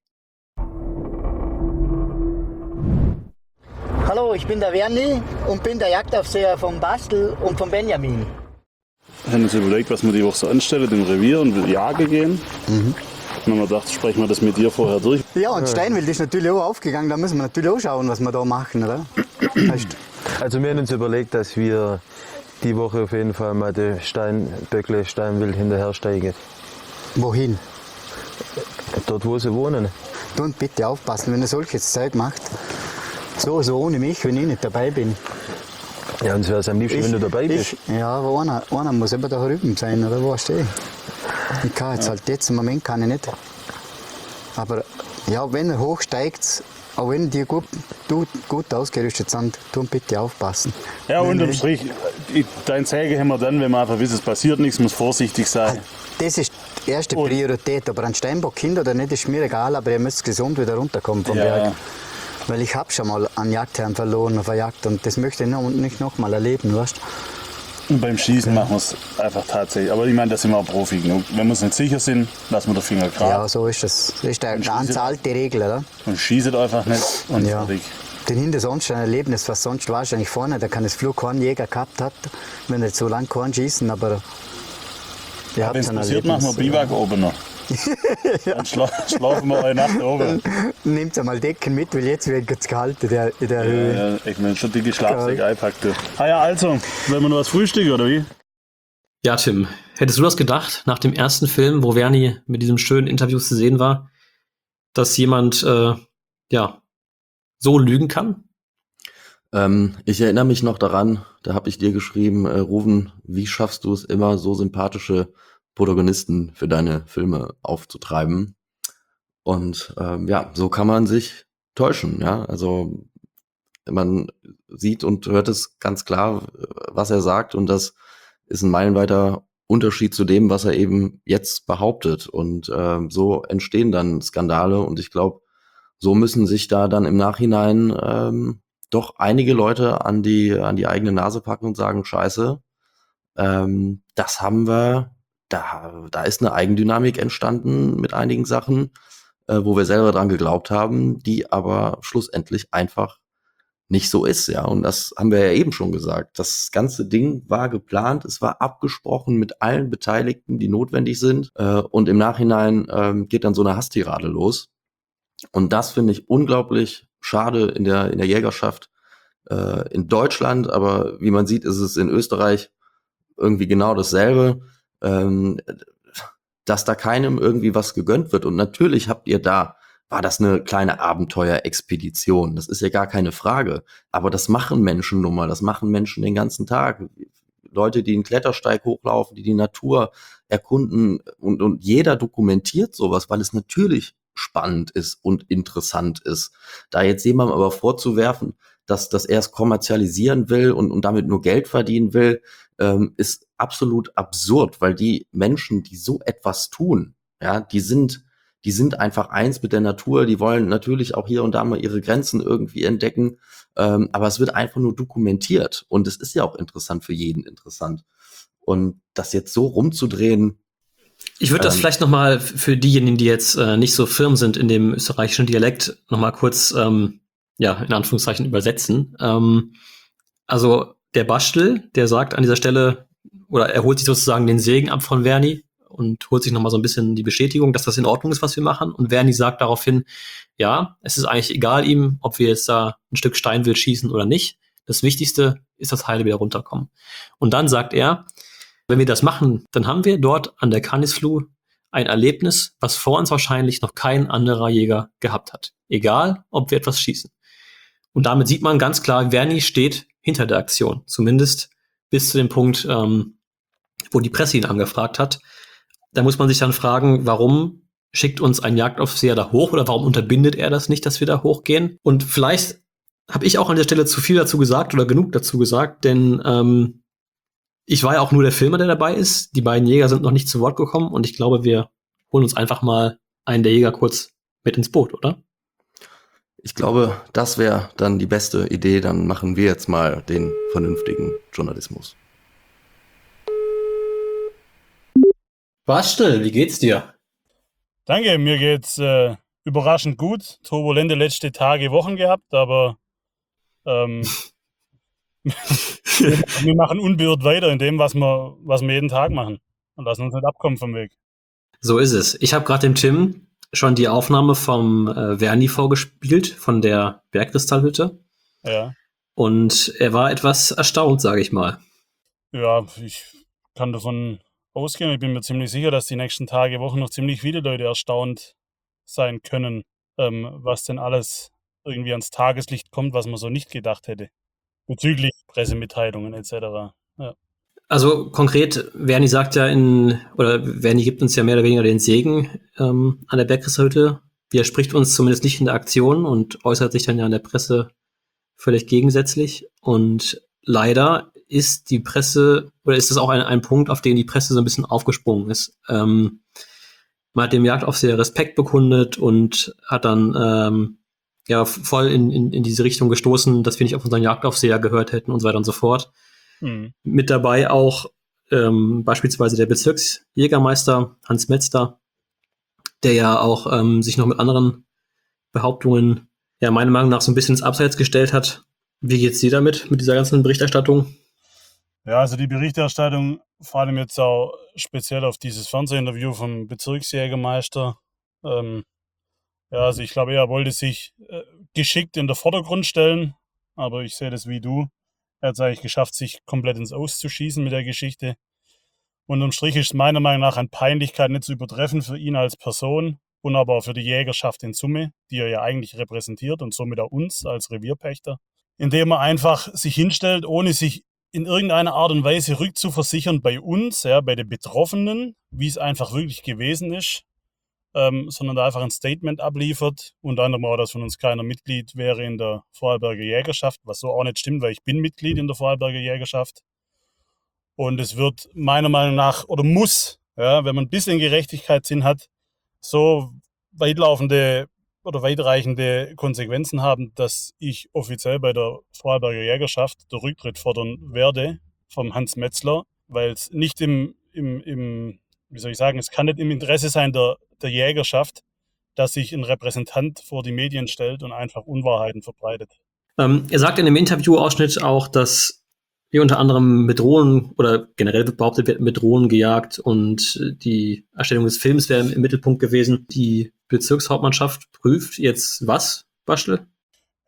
Hallo, ich bin der Verni und bin der Jagdaufseher vom Bastel und vom Benjamin. Wir haben uns überlegt, was wir die Woche so anstellen im Revier und jagen gehen. Und dann haben wir gedacht, sprechen wir das mit dir vorher durch. Ja, und Steinwild ist natürlich auch aufgegangen, da müssen wir natürlich auch schauen, was wir da machen, oder? Also wir haben uns überlegt, dass wir die Woche auf jeden Fall mal die Steinwild hinterhersteigen. Wohin? Dort, wo sie wohnen. Und bitte aufpassen, wenn ihr solches Zeug macht. So ohne mich, wenn ich nicht dabei bin. Ja, uns wäre es am liebsten, wenn du dabei bist. Ja, aber einer muss eben da drüben sein, oder wo stehe ich? Ich kann jetzt im Moment kann ich nicht. Aber ja, wenn er hochsteigt, auch wenn die gut ausgerüstet sind, tun bitte aufpassen. Ja, unterm Strich, dein Zeigen haben wir dann, wenn man einfach wissen, es passiert nichts, muss vorsichtig sein. Das ist die erste Priorität, aber ein Steinbock Kind oder nicht, ist mir egal, aber ihr müsst gesund wieder runterkommen vom Berg. Weil ich habe schon mal einen Jagdherrn verloren auf der Jagd und das möchte ich nicht noch mal erleben, weißt du? Und beim Schießen machen wir es einfach tatsächlich. Aber ich meine, da sind wir auch Profi genug. Wenn wir uns nicht sicher sind, lassen wir den Finger gerade. Ja, so ist das. Das ist eine ganz alte Regel, oder? Und schießt einfach nicht und fertig. Den hinter sonst ein Erlebnis, was sonst wahrscheinlich vorne, da kann es Flug kein Jäger gehabt hat, wenn nicht so lang kann schießen, aber wenn es passiert, machen wir Biwak oben noch. Dann schlafen wir eine Nacht oben. Nehmt einmal Decken mit, weil jetzt wird es kalt in der Höhe. Ja, ich meine, schon dicke Schlafsäcke einpackt. Ah ja, also, wollen wir noch was frühstücken, oder wie? Ja, Tim, hättest du das gedacht, nach dem ersten Film, wo Verni mit diesem schönen Interview zu sehen war, dass jemand, so lügen kann? Ich erinnere mich noch daran, da habe ich dir geschrieben, Ruven, wie schaffst du es immer, so sympathische Protagonisten für deine Filme aufzutreiben? Und so kann man sich täuschen, ja. Also man sieht und hört es ganz klar, was er sagt, und das ist ein meilenweiter Unterschied zu dem, was er eben jetzt behauptet. Und so entstehen dann Skandale, und ich glaube, so müssen sich da dann im Nachhinein doch einige Leute an die eigene Nase packen und sagen, Scheiße, das haben wir, da ist eine Eigendynamik entstanden mit einigen Sachen, wo wir selber dran geglaubt haben, die aber schlussendlich einfach nicht so ist, ja. Und das haben wir ja eben schon gesagt. Das ganze Ding war geplant, es war abgesprochen mit allen Beteiligten, die notwendig sind. Und im Nachhinein geht dann so eine Hasstirade los. Und das finde ich unglaublich schade in der Jägerschaft in Deutschland, aber wie man sieht, ist es in Österreich irgendwie genau dasselbe, dass da keinem irgendwie was gegönnt wird. Und natürlich war das eine kleine Abenteuerexpedition. Das ist ja gar keine Frage. Aber das machen Menschen nun mal. Das machen Menschen den ganzen Tag. Leute, die einen Klettersteig hochlaufen, die Natur erkunden und jeder dokumentiert sowas, weil es natürlich spannend ist und interessant ist. Da jetzt jemandem aber vorzuwerfen, dass er es kommerzialisieren will und damit nur Geld verdienen will, ist absolut absurd, weil die Menschen, die so etwas tun, ja, die sind einfach eins mit der Natur, die wollen natürlich auch hier und da mal ihre Grenzen irgendwie entdecken, aber es wird einfach nur dokumentiert und es ist ja auch interessant für jeden interessant. Und das jetzt so rumzudrehen. Ich würde das vielleicht nochmal für diejenigen, die jetzt nicht so firm sind in dem österreichischen Dialekt, nochmal kurz, in Anführungszeichen übersetzen. Also der Bastel, der sagt an dieser Stelle, oder er holt sich sozusagen den Segen ab von Verni und holt sich nochmal so ein bisschen die Bestätigung, dass das in Ordnung ist, was wir machen. Und Verni sagt daraufhin, ja, es ist eigentlich egal ihm, ob wir jetzt da ein Stück Steinwild schießen oder nicht. Das Wichtigste ist, dass Heile wieder runterkommen. Und dann sagt er, wenn wir das machen, dann haben wir dort an der Canisflu ein Erlebnis, was vor uns wahrscheinlich noch kein anderer Jäger gehabt hat. Egal, ob wir etwas schießen. Und damit sieht man ganz klar, Verni steht hinter der Aktion. Zumindest bis zu dem Punkt, wo die Presse ihn angefragt hat. Da muss man sich dann fragen, warum schickt uns ein Jagdaufseher da hoch oder warum unterbindet er das nicht, dass wir da hochgehen? Und vielleicht habe ich auch an der Stelle zu viel dazu gesagt oder genug dazu gesagt, denn ich war ja auch nur der Filmer, der dabei ist. Die beiden Jäger sind noch nicht zu Wort gekommen und ich glaube, wir holen uns einfach mal einen der Jäger kurz mit ins Boot, oder? Ich glaube, das wäre dann die beste Idee. Dann machen wir jetzt mal den vernünftigen Journalismus. Bastel, wie geht's dir? Danke, mir geht's überraschend gut. Turbulente letzte Tage, Wochen gehabt, aber wir machen unbeirrt weiter in dem, was wir jeden Tag machen und lassen uns nicht abkommen vom Weg. So ist es. Ich habe gerade dem Tim schon die Aufnahme vom Verni vorgespielt, von der Bergkristallhütte. Ja. Und er war etwas erstaunt, sage ich mal. Ja, ich kann davon ausgehen. Ich bin mir ziemlich sicher, dass die nächsten Tage, Wochen noch ziemlich viele Leute erstaunt sein können, was denn alles irgendwie ans Tageslicht kommt, was man so nicht gedacht hätte. Bezüglich Pressemitteilungen etc. Ja. Also konkret, Verni sagt ja Verni gibt uns ja mehr oder weniger den Segen an der Bergkristallhütte. Widerspricht uns zumindest nicht in der Aktion und äußert sich dann ja in der Presse völlig gegensätzlich. Und leider ist die Presse, oder ist das auch ein Punkt, auf den die Presse so ein bisschen aufgesprungen ist. Man hat dem Jagdaufseher Respekt bekundet und hat dann voll in diese Richtung gestoßen, dass wir nicht auf unseren Jagdaufseher gehört hätten und so weiter und so fort. Mit dabei auch beispielsweise der Bezirksjägermeister Hans Metzler, der ja auch sich noch mit anderen Behauptungen, ja, meiner Meinung nach so ein bisschen ins Abseits gestellt hat. Wie geht's dir damit, mit dieser ganzen Berichterstattung? Ja, also die Berichterstattung, vor allem jetzt auch speziell auf dieses Fernsehinterview vom Bezirksjägermeister, also ich glaube, er wollte sich geschickt in den Vordergrund stellen, aber ich sehe das wie du. Er hat es eigentlich geschafft, sich komplett ins Aus zu schießen mit der Geschichte. Unterm Strich ist meiner Meinung nach an Peinlichkeit nicht zu übertreffen für ihn als Person und aber auch für die Jägerschaft in Summe, die er ja eigentlich repräsentiert und somit auch uns als Revierpächter, indem er einfach sich hinstellt, ohne sich in irgendeiner Art und Weise rückzuversichern bei uns, ja, bei den Betroffenen, wie es einfach wirklich gewesen ist, sondern da einfach ein Statement abliefert. Unter anderem auch, dass von uns keiner Mitglied wäre in der Vorarlberger Jägerschaft, was so auch nicht stimmt, weil ich bin Mitglied in der Vorarlberger Jägerschaft. Und es wird meiner Meinung nach, oder muss, ja, wenn man ein bisschen Gerechtigkeitssinn hat, so weitlaufende oder weitreichende Konsequenzen haben, dass ich offiziell bei der Vorarlberger Jägerschaft den Rücktritt fordern werde vom Hans Metzler, weil es nicht wie soll ich sagen, es kann nicht im Interesse sein der Jägerschaft, dass sich ein Repräsentant vor die Medien stellt und einfach Unwahrheiten verbreitet. Er sagt in dem Interviewausschnitt auch, dass wir unter anderem mit Drohnen oder generell behauptet wird, mit Drohnen gejagt und die Erstellung des Films wäre im Mittelpunkt gewesen. Die Bezirkshauptmannschaft prüft jetzt was, Bastel?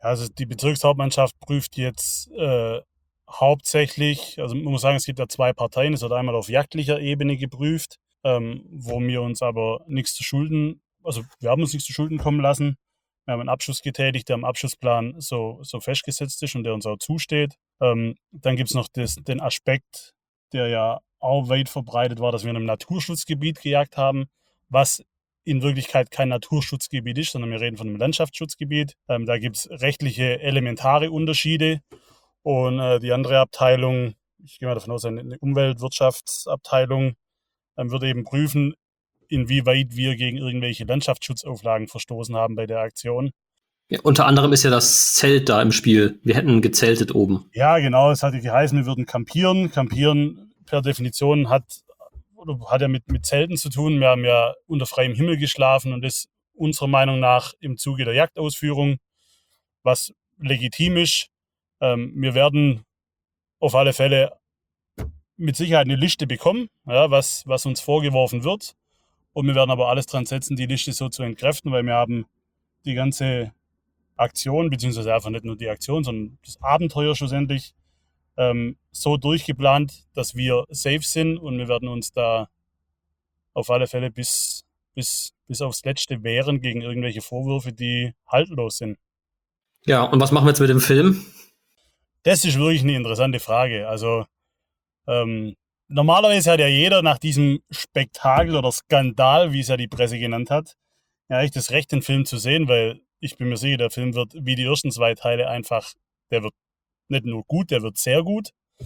Also die Bezirkshauptmannschaft prüft jetzt hauptsächlich, also man muss sagen, es gibt ja 2 Parteien, es wird einmal auf jagdlicher Ebene geprüft, wo wir uns aber nichts zu Schulden, also wir haben uns nichts zu Schulden kommen lassen. Wir haben einen Abschluss getätigt, der im Abschlussplan so festgesetzt ist und der uns auch zusteht. Dann gibt es noch den Aspekt, der ja auch weit verbreitet war, dass wir in einem Naturschutzgebiet gejagt haben, was in Wirklichkeit kein Naturschutzgebiet ist, sondern wir reden von einem Landschaftsschutzgebiet. Da gibt es rechtliche elementare Unterschiede. Und die andere Abteilung, ich gehe mal davon aus, eine Umweltwirtschaftsabteilung, wird eben prüfen, inwieweit wir gegen irgendwelche Landschaftsschutzauflagen verstoßen haben bei der Aktion. Ja, unter anderem ist ja das Zelt da im Spiel. Wir hätten gezeltet oben. Ja, genau, es hatte geheißen, wir würden campieren. Campieren per Definition hat ja mit Zelten zu tun. Wir haben ja unter freiem Himmel geschlafen und das unserer Meinung nach im Zuge der Jagdausführung, was legitim ist. Wir werden auf alle Fälle mit Sicherheit eine Liste bekommen, ja, was uns vorgeworfen wird. Und wir werden aber alles dran setzen, die Liste so zu entkräften, weil wir haben die ganze Aktion, beziehungsweise einfach nicht nur die Aktion, sondern das Abenteuer schlussendlich so durchgeplant, dass wir safe sind und wir werden uns da auf alle Fälle bis aufs Letzte wehren gegen irgendwelche Vorwürfe, die haltlos sind. Ja, und was machen wir jetzt mit dem Film? Das ist wirklich eine interessante Frage. Also normalerweise hat ja jeder nach diesem Spektakel oder Skandal, wie es ja die Presse genannt hat, ja eigentlich das Recht, den Film zu sehen, weil ich bin mir sicher, der Film wird wie die ersten 2 Teile einfach, der wird nicht nur gut, der wird sehr gut,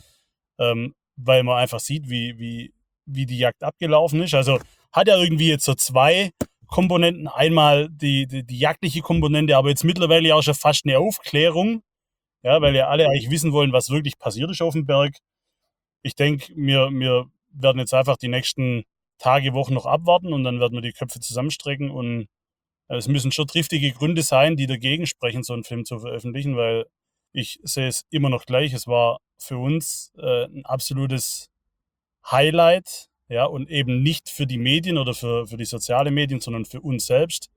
weil man einfach sieht, wie die Jagd abgelaufen ist. Also hat er irgendwie jetzt so 2 Komponenten. Einmal die jagdliche Komponente, aber jetzt mittlerweile auch schon fast eine Aufklärung, ja, weil ja alle eigentlich wissen wollen, was wirklich passiert ist auf dem Berg. Ich denke, wir werden jetzt einfach die nächsten Tage, Wochen noch abwarten und dann werden wir die Köpfe zusammenstrecken und es müssen schon triftige Gründe sein, die dagegen sprechen, so einen Film zu veröffentlichen, weil ich sehe es immer noch gleich. Es war für uns ein absolutes Highlight, ja, und eben nicht für die Medien oder für die sozialen Medien, sondern für uns selbst.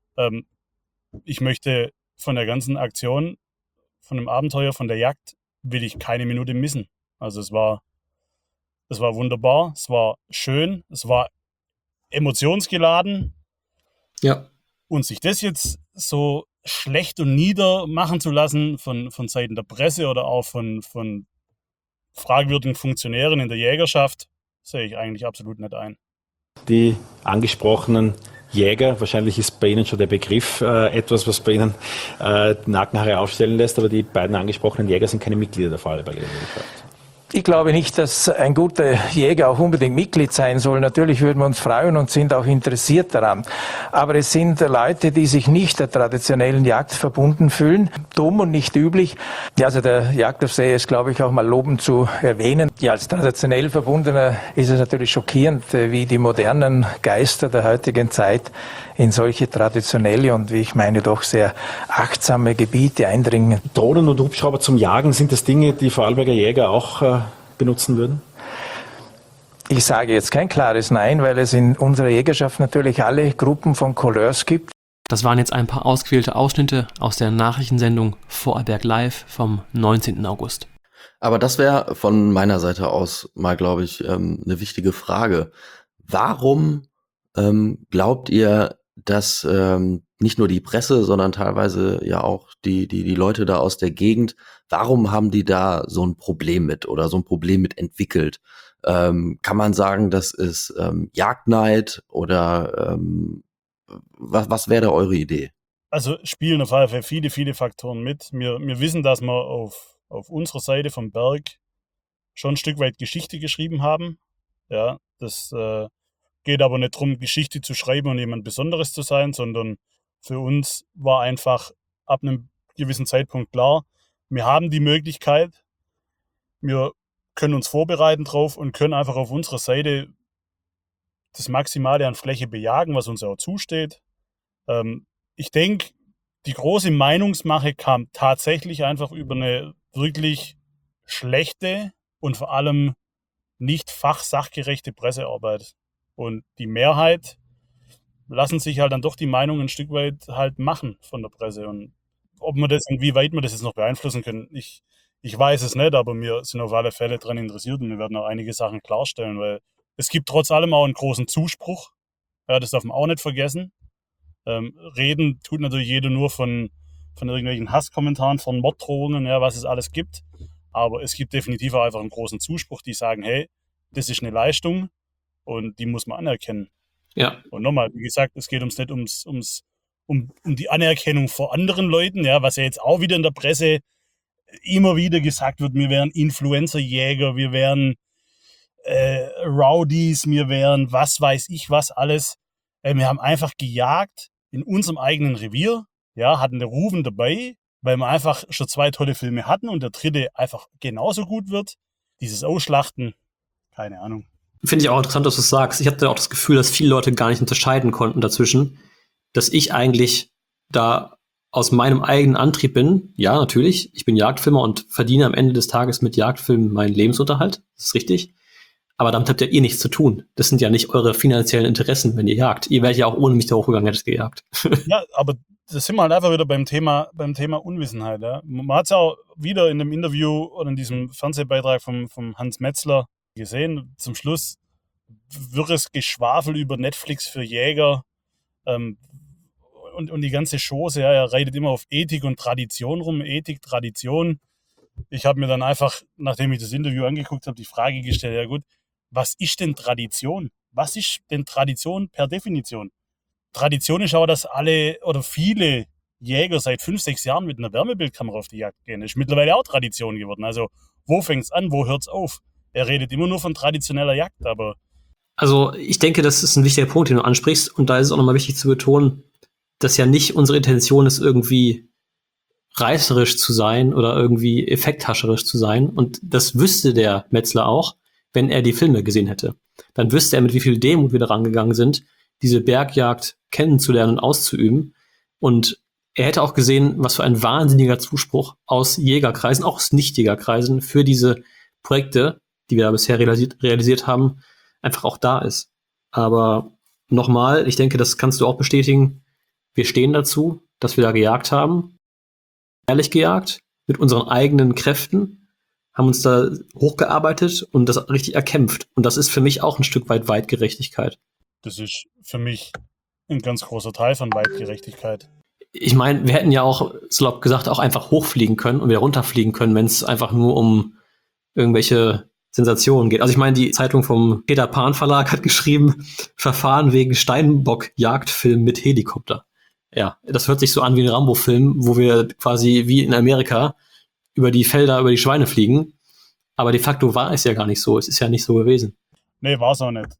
Ich möchte von der ganzen Aktion, von dem Abenteuer, von der Jagd, will ich keine Minute missen. Also es war wunderbar, es war schön, es war emotionsgeladen. Ja. Und sich das jetzt so schlecht und nieder machen zu lassen von Seiten der Presse oder auch von fragwürdigen Funktionären in der Jägerschaft, sehe ich eigentlich absolut nicht ein. Die angesprochenen Jäger, wahrscheinlich ist bei Ihnen schon der Begriff etwas, was bei Ihnen Nackenhaare aufstellen lässt, aber die beiden angesprochenen Jäger sind keine Mitglieder der Vorarlberger Jägerschaft. Ich glaube nicht, dass ein guter Jäger auch unbedingt Mitglied sein soll. Natürlich würden wir uns freuen und sind auch interessiert daran. Aber es sind Leute, die sich nicht der traditionellen Jagd verbunden fühlen. Dumm und nicht üblich. Ja, also der Jagd auf See ist, glaube ich, auch mal lobend zu erwähnen. Ja, als traditionell Verbundener ist es natürlich schockierend, wie die modernen Geister der heutigen Zeit in solche traditionelle und, wie ich meine, doch sehr achtsame Gebiete eindringen. Drohnen und Hubschrauber zum Jagen, sind das Dinge, die Vorarlberger Jäger auch benutzen würden? Ich sage jetzt kein klares Nein, weil es in unserer Jägerschaft natürlich alle Gruppen von Couleurs gibt. Das waren jetzt ein paar ausgewählte Ausschnitte aus der Nachrichtensendung Vorarlberg Live vom 19. August. Aber das wäre von meiner Seite aus mal, glaube ich, eine wichtige Frage. Warum glaubt ihr, dass nicht nur die Presse, sondern teilweise ja auch die Leute da aus der Gegend, warum haben die da so ein Problem mit oder so ein Problem mit entwickelt? Kann man sagen, das ist Jagdneid oder was wäre da eure Idee? Also spielen auf jeden Fall viele, viele Faktoren mit. Wir wissen, dass wir auf unserer Seite vom Berg schon ein Stück weit Geschichte geschrieben haben. Ja, das geht aber nicht darum, Geschichte zu schreiben und jemand Besonderes zu sein, sondern für uns war einfach ab einem gewissen Zeitpunkt klar, wir haben die Möglichkeit, wir können uns vorbereiten drauf und können einfach auf unserer Seite das Maximale an Fläche bejagen, was uns auch zusteht. Ich denke, die große Meinungsmache kam tatsächlich einfach über eine wirklich schlechte und vor allem nicht fachsachgerechte Pressearbeit. Und die Mehrheit lassen sich halt dann doch die Meinung ein Stück weit halt machen von der Presse. Und Ob man das und wie weit wir das jetzt noch beeinflussen können, ich weiß es nicht, aber wir sind auf alle Fälle daran interessiert und wir werden auch einige Sachen klarstellen, weil es gibt trotz allem auch einen großen Zuspruch. Ja, das darf man auch nicht vergessen. Reden tut natürlich jeder nur von irgendwelchen Hasskommentaren, von Morddrohungen, ja, was es alles gibt. Aber es gibt definitiv auch einfach einen großen Zuspruch, die sagen, hey, das ist eine Leistung und die muss man anerkennen. Ja. Und nochmal, wie gesagt, es geht uns nicht um die Anerkennung vor anderen Leuten, ja, was ja jetzt auch wieder in der Presse immer wieder gesagt wird, wir wären Influencer-Jäger, wir wären Rowdies, wir wären was weiß ich was alles. Wir haben einfach gejagt in unserem eigenen Revier, ja, hatten den Rufen dabei, weil wir einfach schon 2 tolle Filme hatten und der 3. einfach genauso gut wird. Dieses Ausschlachten, keine Ahnung. Finde ich auch interessant, dass du es sagst. Ich hatte auch das Gefühl, dass viele Leute gar nicht unterscheiden konnten dazwischen, dass ich eigentlich da aus meinem eigenen Antrieb bin. Ja, natürlich, ich bin Jagdfilmer und verdiene am Ende des Tages mit Jagdfilmen meinen Lebensunterhalt. Das ist richtig. Aber damit habt ihr nichts zu tun. Das sind ja nicht eure finanziellen Interessen, wenn ihr jagt. Ihr wärt ja auch ohne mich da hochgegangen, hättet gejagt. Ja, aber das sind wir halt einfach wieder beim Thema Unwissenheit. Ja. Man hat es ja auch wieder in dem Interview oder in diesem Fernsehbeitrag vom Hans Metzler gesehen. Zum Schluss wirres Geschwafel über Netflix für Jäger und die ganze Chose. Ja, er reitet immer auf Ethik und Tradition rum. Ethik, Tradition. Ich habe mir dann einfach, nachdem ich das Interview angeguckt habe, die Frage gestellt, ja gut, was ist denn Tradition? Was ist denn Tradition per Definition? Tradition ist aber, dass alle oder viele Jäger seit 5-6 Jahren mit einer Wärmebildkamera auf die Jagd gehen. Das ist mittlerweile auch Tradition geworden. Also wo fängt es an, wo hört es auf? Er redet immer nur von traditioneller Jagd, aber... Also ich denke, das ist ein wichtiger Punkt, den du ansprichst. Und da ist es auch nochmal wichtig zu betonen, dass ja nicht unsere Intention ist, irgendwie reißerisch zu sein oder irgendwie effekthascherisch zu sein. Und das wüsste der Metzler auch, wenn er die Filme gesehen hätte. Dann wüsste er, mit wie viel Demut wir da rangegangen sind, diese Bergjagd kennenzulernen und auszuüben. Und er hätte auch gesehen, was für ein wahnsinniger Zuspruch aus Jägerkreisen, auch aus Nicht-Jägerkreisen, für diese Projekte, die wir da bisher realisiert haben, einfach auch da ist. Aber nochmal, ich denke, das kannst du auch bestätigen, wir stehen dazu, dass wir da gejagt haben, ehrlich gejagt, mit unseren eigenen Kräften, haben uns da hochgearbeitet und das richtig erkämpft. Und das ist für mich auch ein Stück weit Weitgerechtigkeit. Das ist für mich ein ganz großer Teil von Weitgerechtigkeit. Ich meine, wir hätten ja auch, salopp gesagt, auch einfach hochfliegen können und wieder runterfliegen können, wenn es einfach nur um irgendwelche Sensationen geht. Also ich meine, die Zeitung vom Peter Pan Verlag hat geschrieben, Verfahren wegen Steinbock-Jagdfilm mit Helikopter. Ja, das hört sich so an wie ein Rambo-Film, wo wir quasi wie in Amerika über die Felder, über die Schweine fliegen. Aber de facto war es ja gar nicht so. Es ist ja nicht so gewesen. Nee, war es auch nicht.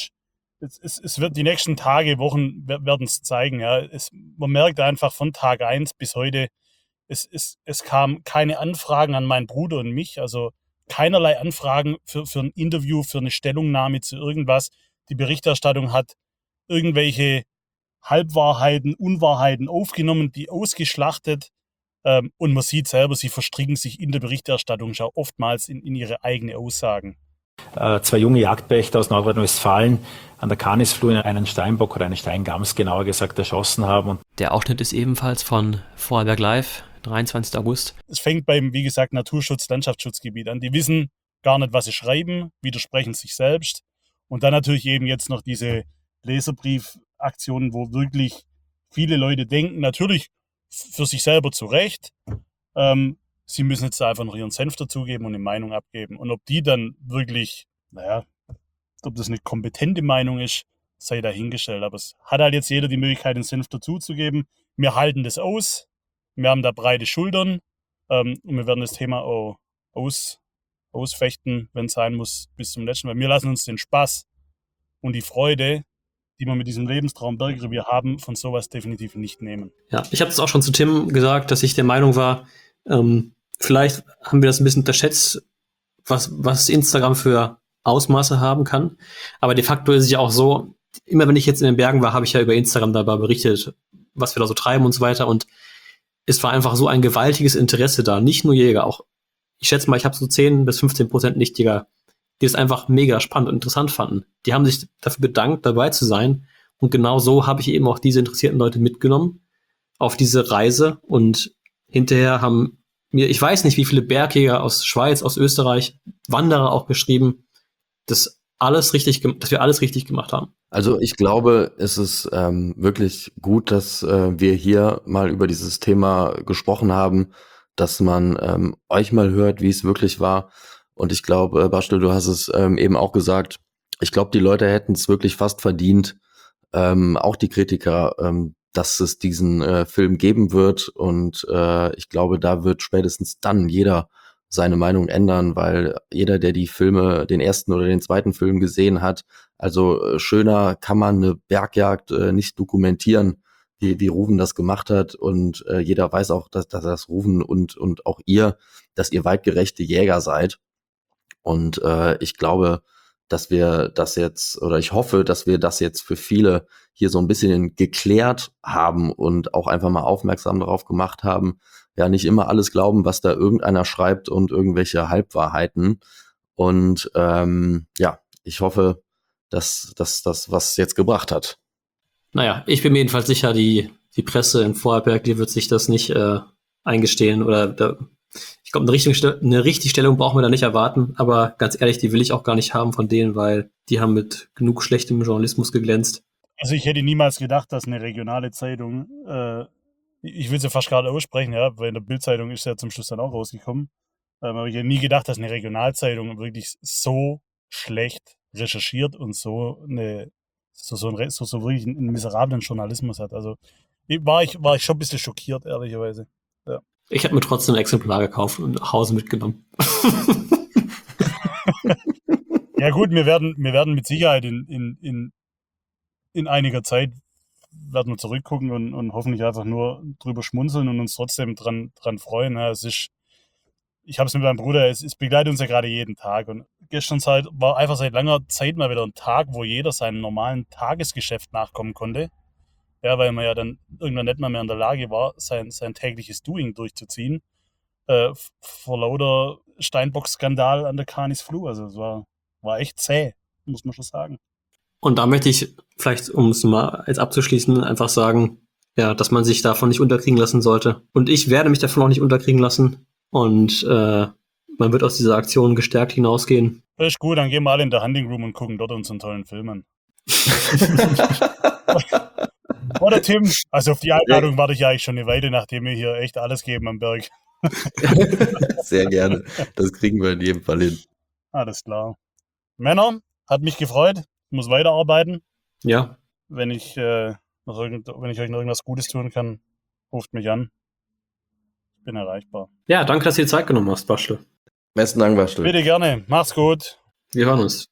Es wird die nächsten Tage, Wochen werden es zeigen. Ja. Man merkt einfach von Tag 1 bis heute, es kamen keine Anfragen an meinen Bruder und mich. Also keinerlei Anfragen für ein Interview, für eine Stellungnahme zu irgendwas. Die Berichterstattung hat irgendwelche Halbwahrheiten, Unwahrheiten aufgenommen, die ausgeschlachtet. Und man sieht selber, sie verstricken sich in der Berichterstattung schon oftmals in ihre eigene Aussagen. 2 junge Jagdpächter aus Nordrhein-Westfalen an der Kanisfluh einen Steinbock oder einen Steingams, genauer gesagt, erschossen haben. Und der Ausschnitt ist ebenfalls von Vorarlberg Live, 23. August. Es fängt beim, wie gesagt, Naturschutz-, Landschaftsschutzgebiet an. Die wissen gar nicht, was sie schreiben, widersprechen sich selbst. Und dann natürlich eben jetzt noch diese Leserbriefaktionen, wo wirklich viele Leute denken, natürlich für sich selber zu Recht, sie müssen jetzt einfach noch ihren Senf dazugeben und eine Meinung abgeben. Und ob die dann wirklich, ob das eine kompetente Meinung ist, sei dahingestellt. Aber es hat halt jetzt jeder die Möglichkeit, den Senf dazuzugeben. Wir halten das aus. Wir haben da breite Schultern. Und wir werden das Thema auch ausfechten, wenn es sein muss, bis zum letzten. Weil wir lassen uns den Spaß und die Freude, die wir mit diesem Lebenstraum Bergrevier haben, von sowas definitiv nicht nehmen. Ja, ich habe es auch schon zu Tim gesagt, dass ich der Meinung war, vielleicht haben wir das ein bisschen unterschätzt, was Instagram für Ausmaße haben kann. Aber de facto ist es ja auch so, immer wenn ich jetzt in den Bergen war, habe ich ja über Instagram dabei berichtet, was wir da so treiben und so weiter. Und es war einfach so ein gewaltiges Interesse da. Nicht nur Jäger, auch, ich schätze mal, ich habe so 10-15% Nichtjäger, die es einfach mega spannend und interessant fanden. Die haben sich dafür bedankt, dabei zu sein. Und genau so habe ich eben auch diese interessierten Leute mitgenommen auf diese Reise. Und hinterher haben mir, ich weiß nicht, wie viele Bergjäger aus Schweiz, aus Österreich, Wanderer auch geschrieben, dass wir alles richtig gemacht haben. Also ich glaube, es ist wirklich gut, dass wir hier mal über dieses Thema gesprochen haben, dass man euch mal hört, wie es wirklich war. Und ich glaube, Bastel, du hast es eben auch gesagt, ich glaube, die Leute hätten es wirklich fast verdient, auch die Kritiker, dass es diesen Film geben wird. Und ich glaube, da wird spätestens dann jeder seine Meinung ändern, weil jeder, der die Filme, den ersten oder den zweiten Film gesehen hat, also schöner kann man eine Bergjagd nicht dokumentieren, wie Ruven das gemacht hat. Und jeder weiß auch, dass das Ruven und auch ihr, dass ihr weitgerechte Jäger seid. Und ich glaube, dass wir das jetzt, oder ich hoffe, dass wir das jetzt für viele hier so ein bisschen geklärt haben und auch einfach mal aufmerksam darauf gemacht haben, ja, nicht immer alles glauben, was da irgendeiner schreibt und irgendwelche Halbwahrheiten. Und ja, ich hoffe, dass das was jetzt gebracht hat. Naja, ich bin mir jedenfalls sicher, die Presse in Vorarlberg, die wird sich das nicht eingestehen oder ich glaube, eine Richtigstellung brauchen wir da nicht erwarten, aber ganz ehrlich, die will ich auch gar nicht haben von denen, weil die haben mit genug schlechtem Journalismus geglänzt. Also ich hätte niemals gedacht, dass eine regionale Zeitung, ich will sie fast gerade aussprechen, ja, weil in der Bild-Zeitung ist ja zum Schluss dann auch rausgekommen, aber ich hätte nie gedacht, dass eine Regionalzeitung wirklich so schlecht recherchiert und so wirklich einen miserablen Journalismus hat. Also war ich schon ein bisschen schockiert, ehrlicherweise. Ja. Ich habe mir trotzdem ein Exemplar gekauft und nach Hause mitgenommen. Ja gut, wir werden mit Sicherheit in einiger Zeit werden wir zurückgucken und hoffentlich einfach nur drüber schmunzeln und uns trotzdem dran freuen. Ja, ich habe es mit meinem Bruder, es begleitet uns ja gerade jeden Tag und gestern war einfach seit langer Zeit mal wieder ein Tag, wo jeder seinem normalen Tagesgeschäft nachkommen konnte. Ja, weil man ja dann irgendwann nicht mehr in der Lage war, sein tägliches Doing durchzuziehen. Vor lauter Steinbock-Skandal an der Canis Flu. Also es war echt zäh, muss man schon sagen. Und da möchte ich vielleicht, um es mal jetzt abzuschließen, einfach sagen, ja, dass man sich davon nicht unterkriegen lassen sollte. Und ich werde mich davon auch nicht unterkriegen lassen. Und man wird aus dieser Aktion gestärkt hinausgehen. Das ist gut, dann gehen wir alle in der Hunting Room und gucken dort unseren tollen Film an. Oder Tim, also auf die Einladung warte ich ja eigentlich schon eine Weile, nachdem wir hier echt alles geben am Berg. Sehr gerne. Das kriegen wir in jedem Fall hin. Alles klar. Männer, hat mich gefreut. Ich muss weiterarbeiten. Ja. Wenn ich euch noch irgendwas Gutes tun kann, ruft mich an. Ich bin erreichbar. Ja, danke, dass du dir Zeit genommen hast, Bastel. Besten Dank, Bastel. Bitte gerne. Mach's gut. Wir hören uns.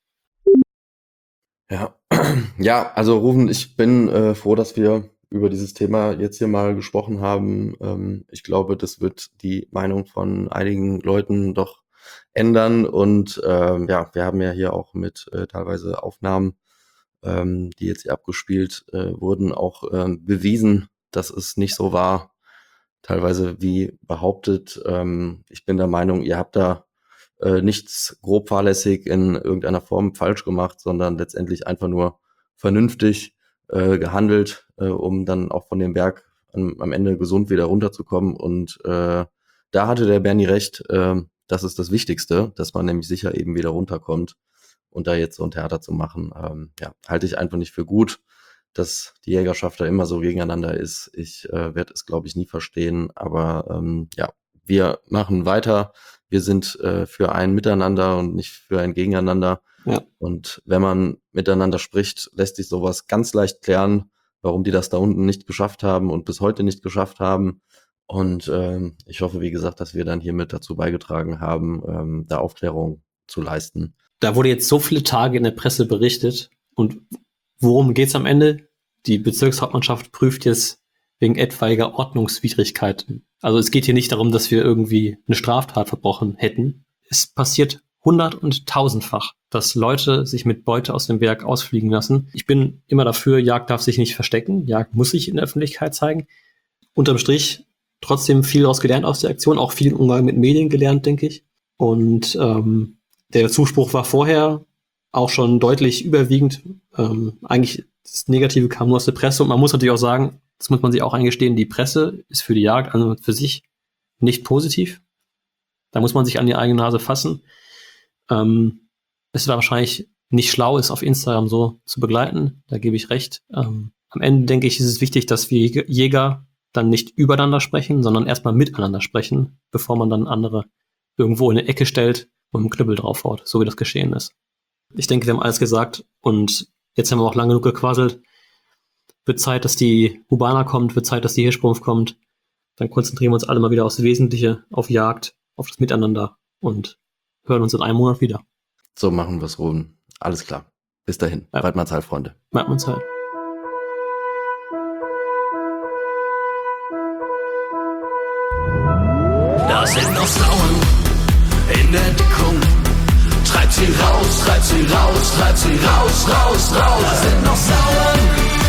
Ja, also Ruven, ich bin froh, dass wir über dieses Thema jetzt hier mal gesprochen haben. Ich glaube, das wird die Meinung von einigen Leuten doch ändern. Und ja, wir haben ja hier auch mit teilweise Aufnahmen, die jetzt hier abgespielt wurden, auch bewiesen, dass es nicht so war, teilweise wie behauptet. Ich bin der Meinung, ihr habt da nichts grob fahrlässig in irgendeiner Form falsch gemacht, sondern letztendlich einfach nur vernünftig gehandelt, um dann auch von dem Berg am Ende gesund wieder runterzukommen. Und da hatte der Bernie recht, das ist das Wichtigste, dass man nämlich sicher eben wieder runterkommt. Und da jetzt so ein Theater zu machen, ja, halte ich einfach nicht für gut, dass die Jägerschaft da immer so gegeneinander ist. Ich werde es, glaube ich, nie verstehen. Aber ja, wir machen weiter. Wir sind für ein Miteinander und nicht für ein Gegeneinander. Ja. Und wenn man miteinander spricht, lässt sich sowas ganz leicht klären, warum die das da unten nicht geschafft haben und bis heute nicht geschafft haben. Und ich hoffe, wie gesagt, dass wir dann hiermit dazu beigetragen haben, da Aufklärung zu leisten. Da wurde jetzt so viele Tage in der Presse berichtet. Und worum geht's am Ende? Die Bezirkshauptmannschaft prüft jetzt wegen etwaiger Ordnungswidrigkeiten. Also es geht hier nicht darum, dass wir irgendwie eine Straftat verbrochen hätten. Es passiert 100- und 1000-fach, dass Leute sich mit Beute aus dem Berg ausfliegen lassen. Ich bin immer dafür, Jagd darf sich nicht verstecken. Jagd muss sich in der Öffentlichkeit zeigen. Unterm Strich trotzdem viel daraus gelernt aus der Aktion, auch viel im Umgang mit Medien gelernt, denke ich. Und der Zuspruch war vorher auch schon deutlich überwiegend. Eigentlich das Negative kam nur aus der Presse. Und man muss natürlich auch sagen, das muss man sich auch eingestehen, die Presse ist für die Jagd an und für sich nicht positiv. Da muss man sich an die eigene Nase fassen. Es war wahrscheinlich nicht schlau, es auf Instagram so zu begleiten. Da gebe ich recht. Am Ende, denke ich, ist es wichtig, dass wir Jäger dann nicht übereinander sprechen, sondern erstmal miteinander sprechen, bevor man dann andere irgendwo in eine Ecke stellt und einen Knüppel draufhaut, so wie das geschehen ist. Ich denke, wir haben alles gesagt und jetzt haben wir auch lange genug gequasselt. Wird Zeit, dass die Hubana kommt, wird Zeit, dass die Hirschsprung kommt. Dann konzentrieren wir uns alle mal wieder aufs Wesentliche, auf Jagd, auf das Miteinander und hören uns in einem Monat wieder. So machen wir es, Ruben. Alles klar. Bis dahin. Ja. Weidmannsheil, Freunde. Weidmannsheil. Da sind noch Sauen in der Deckung. Treibt sie raus, treibt sie raus, treibt sie raus, raus, raus. Da sind noch Sauen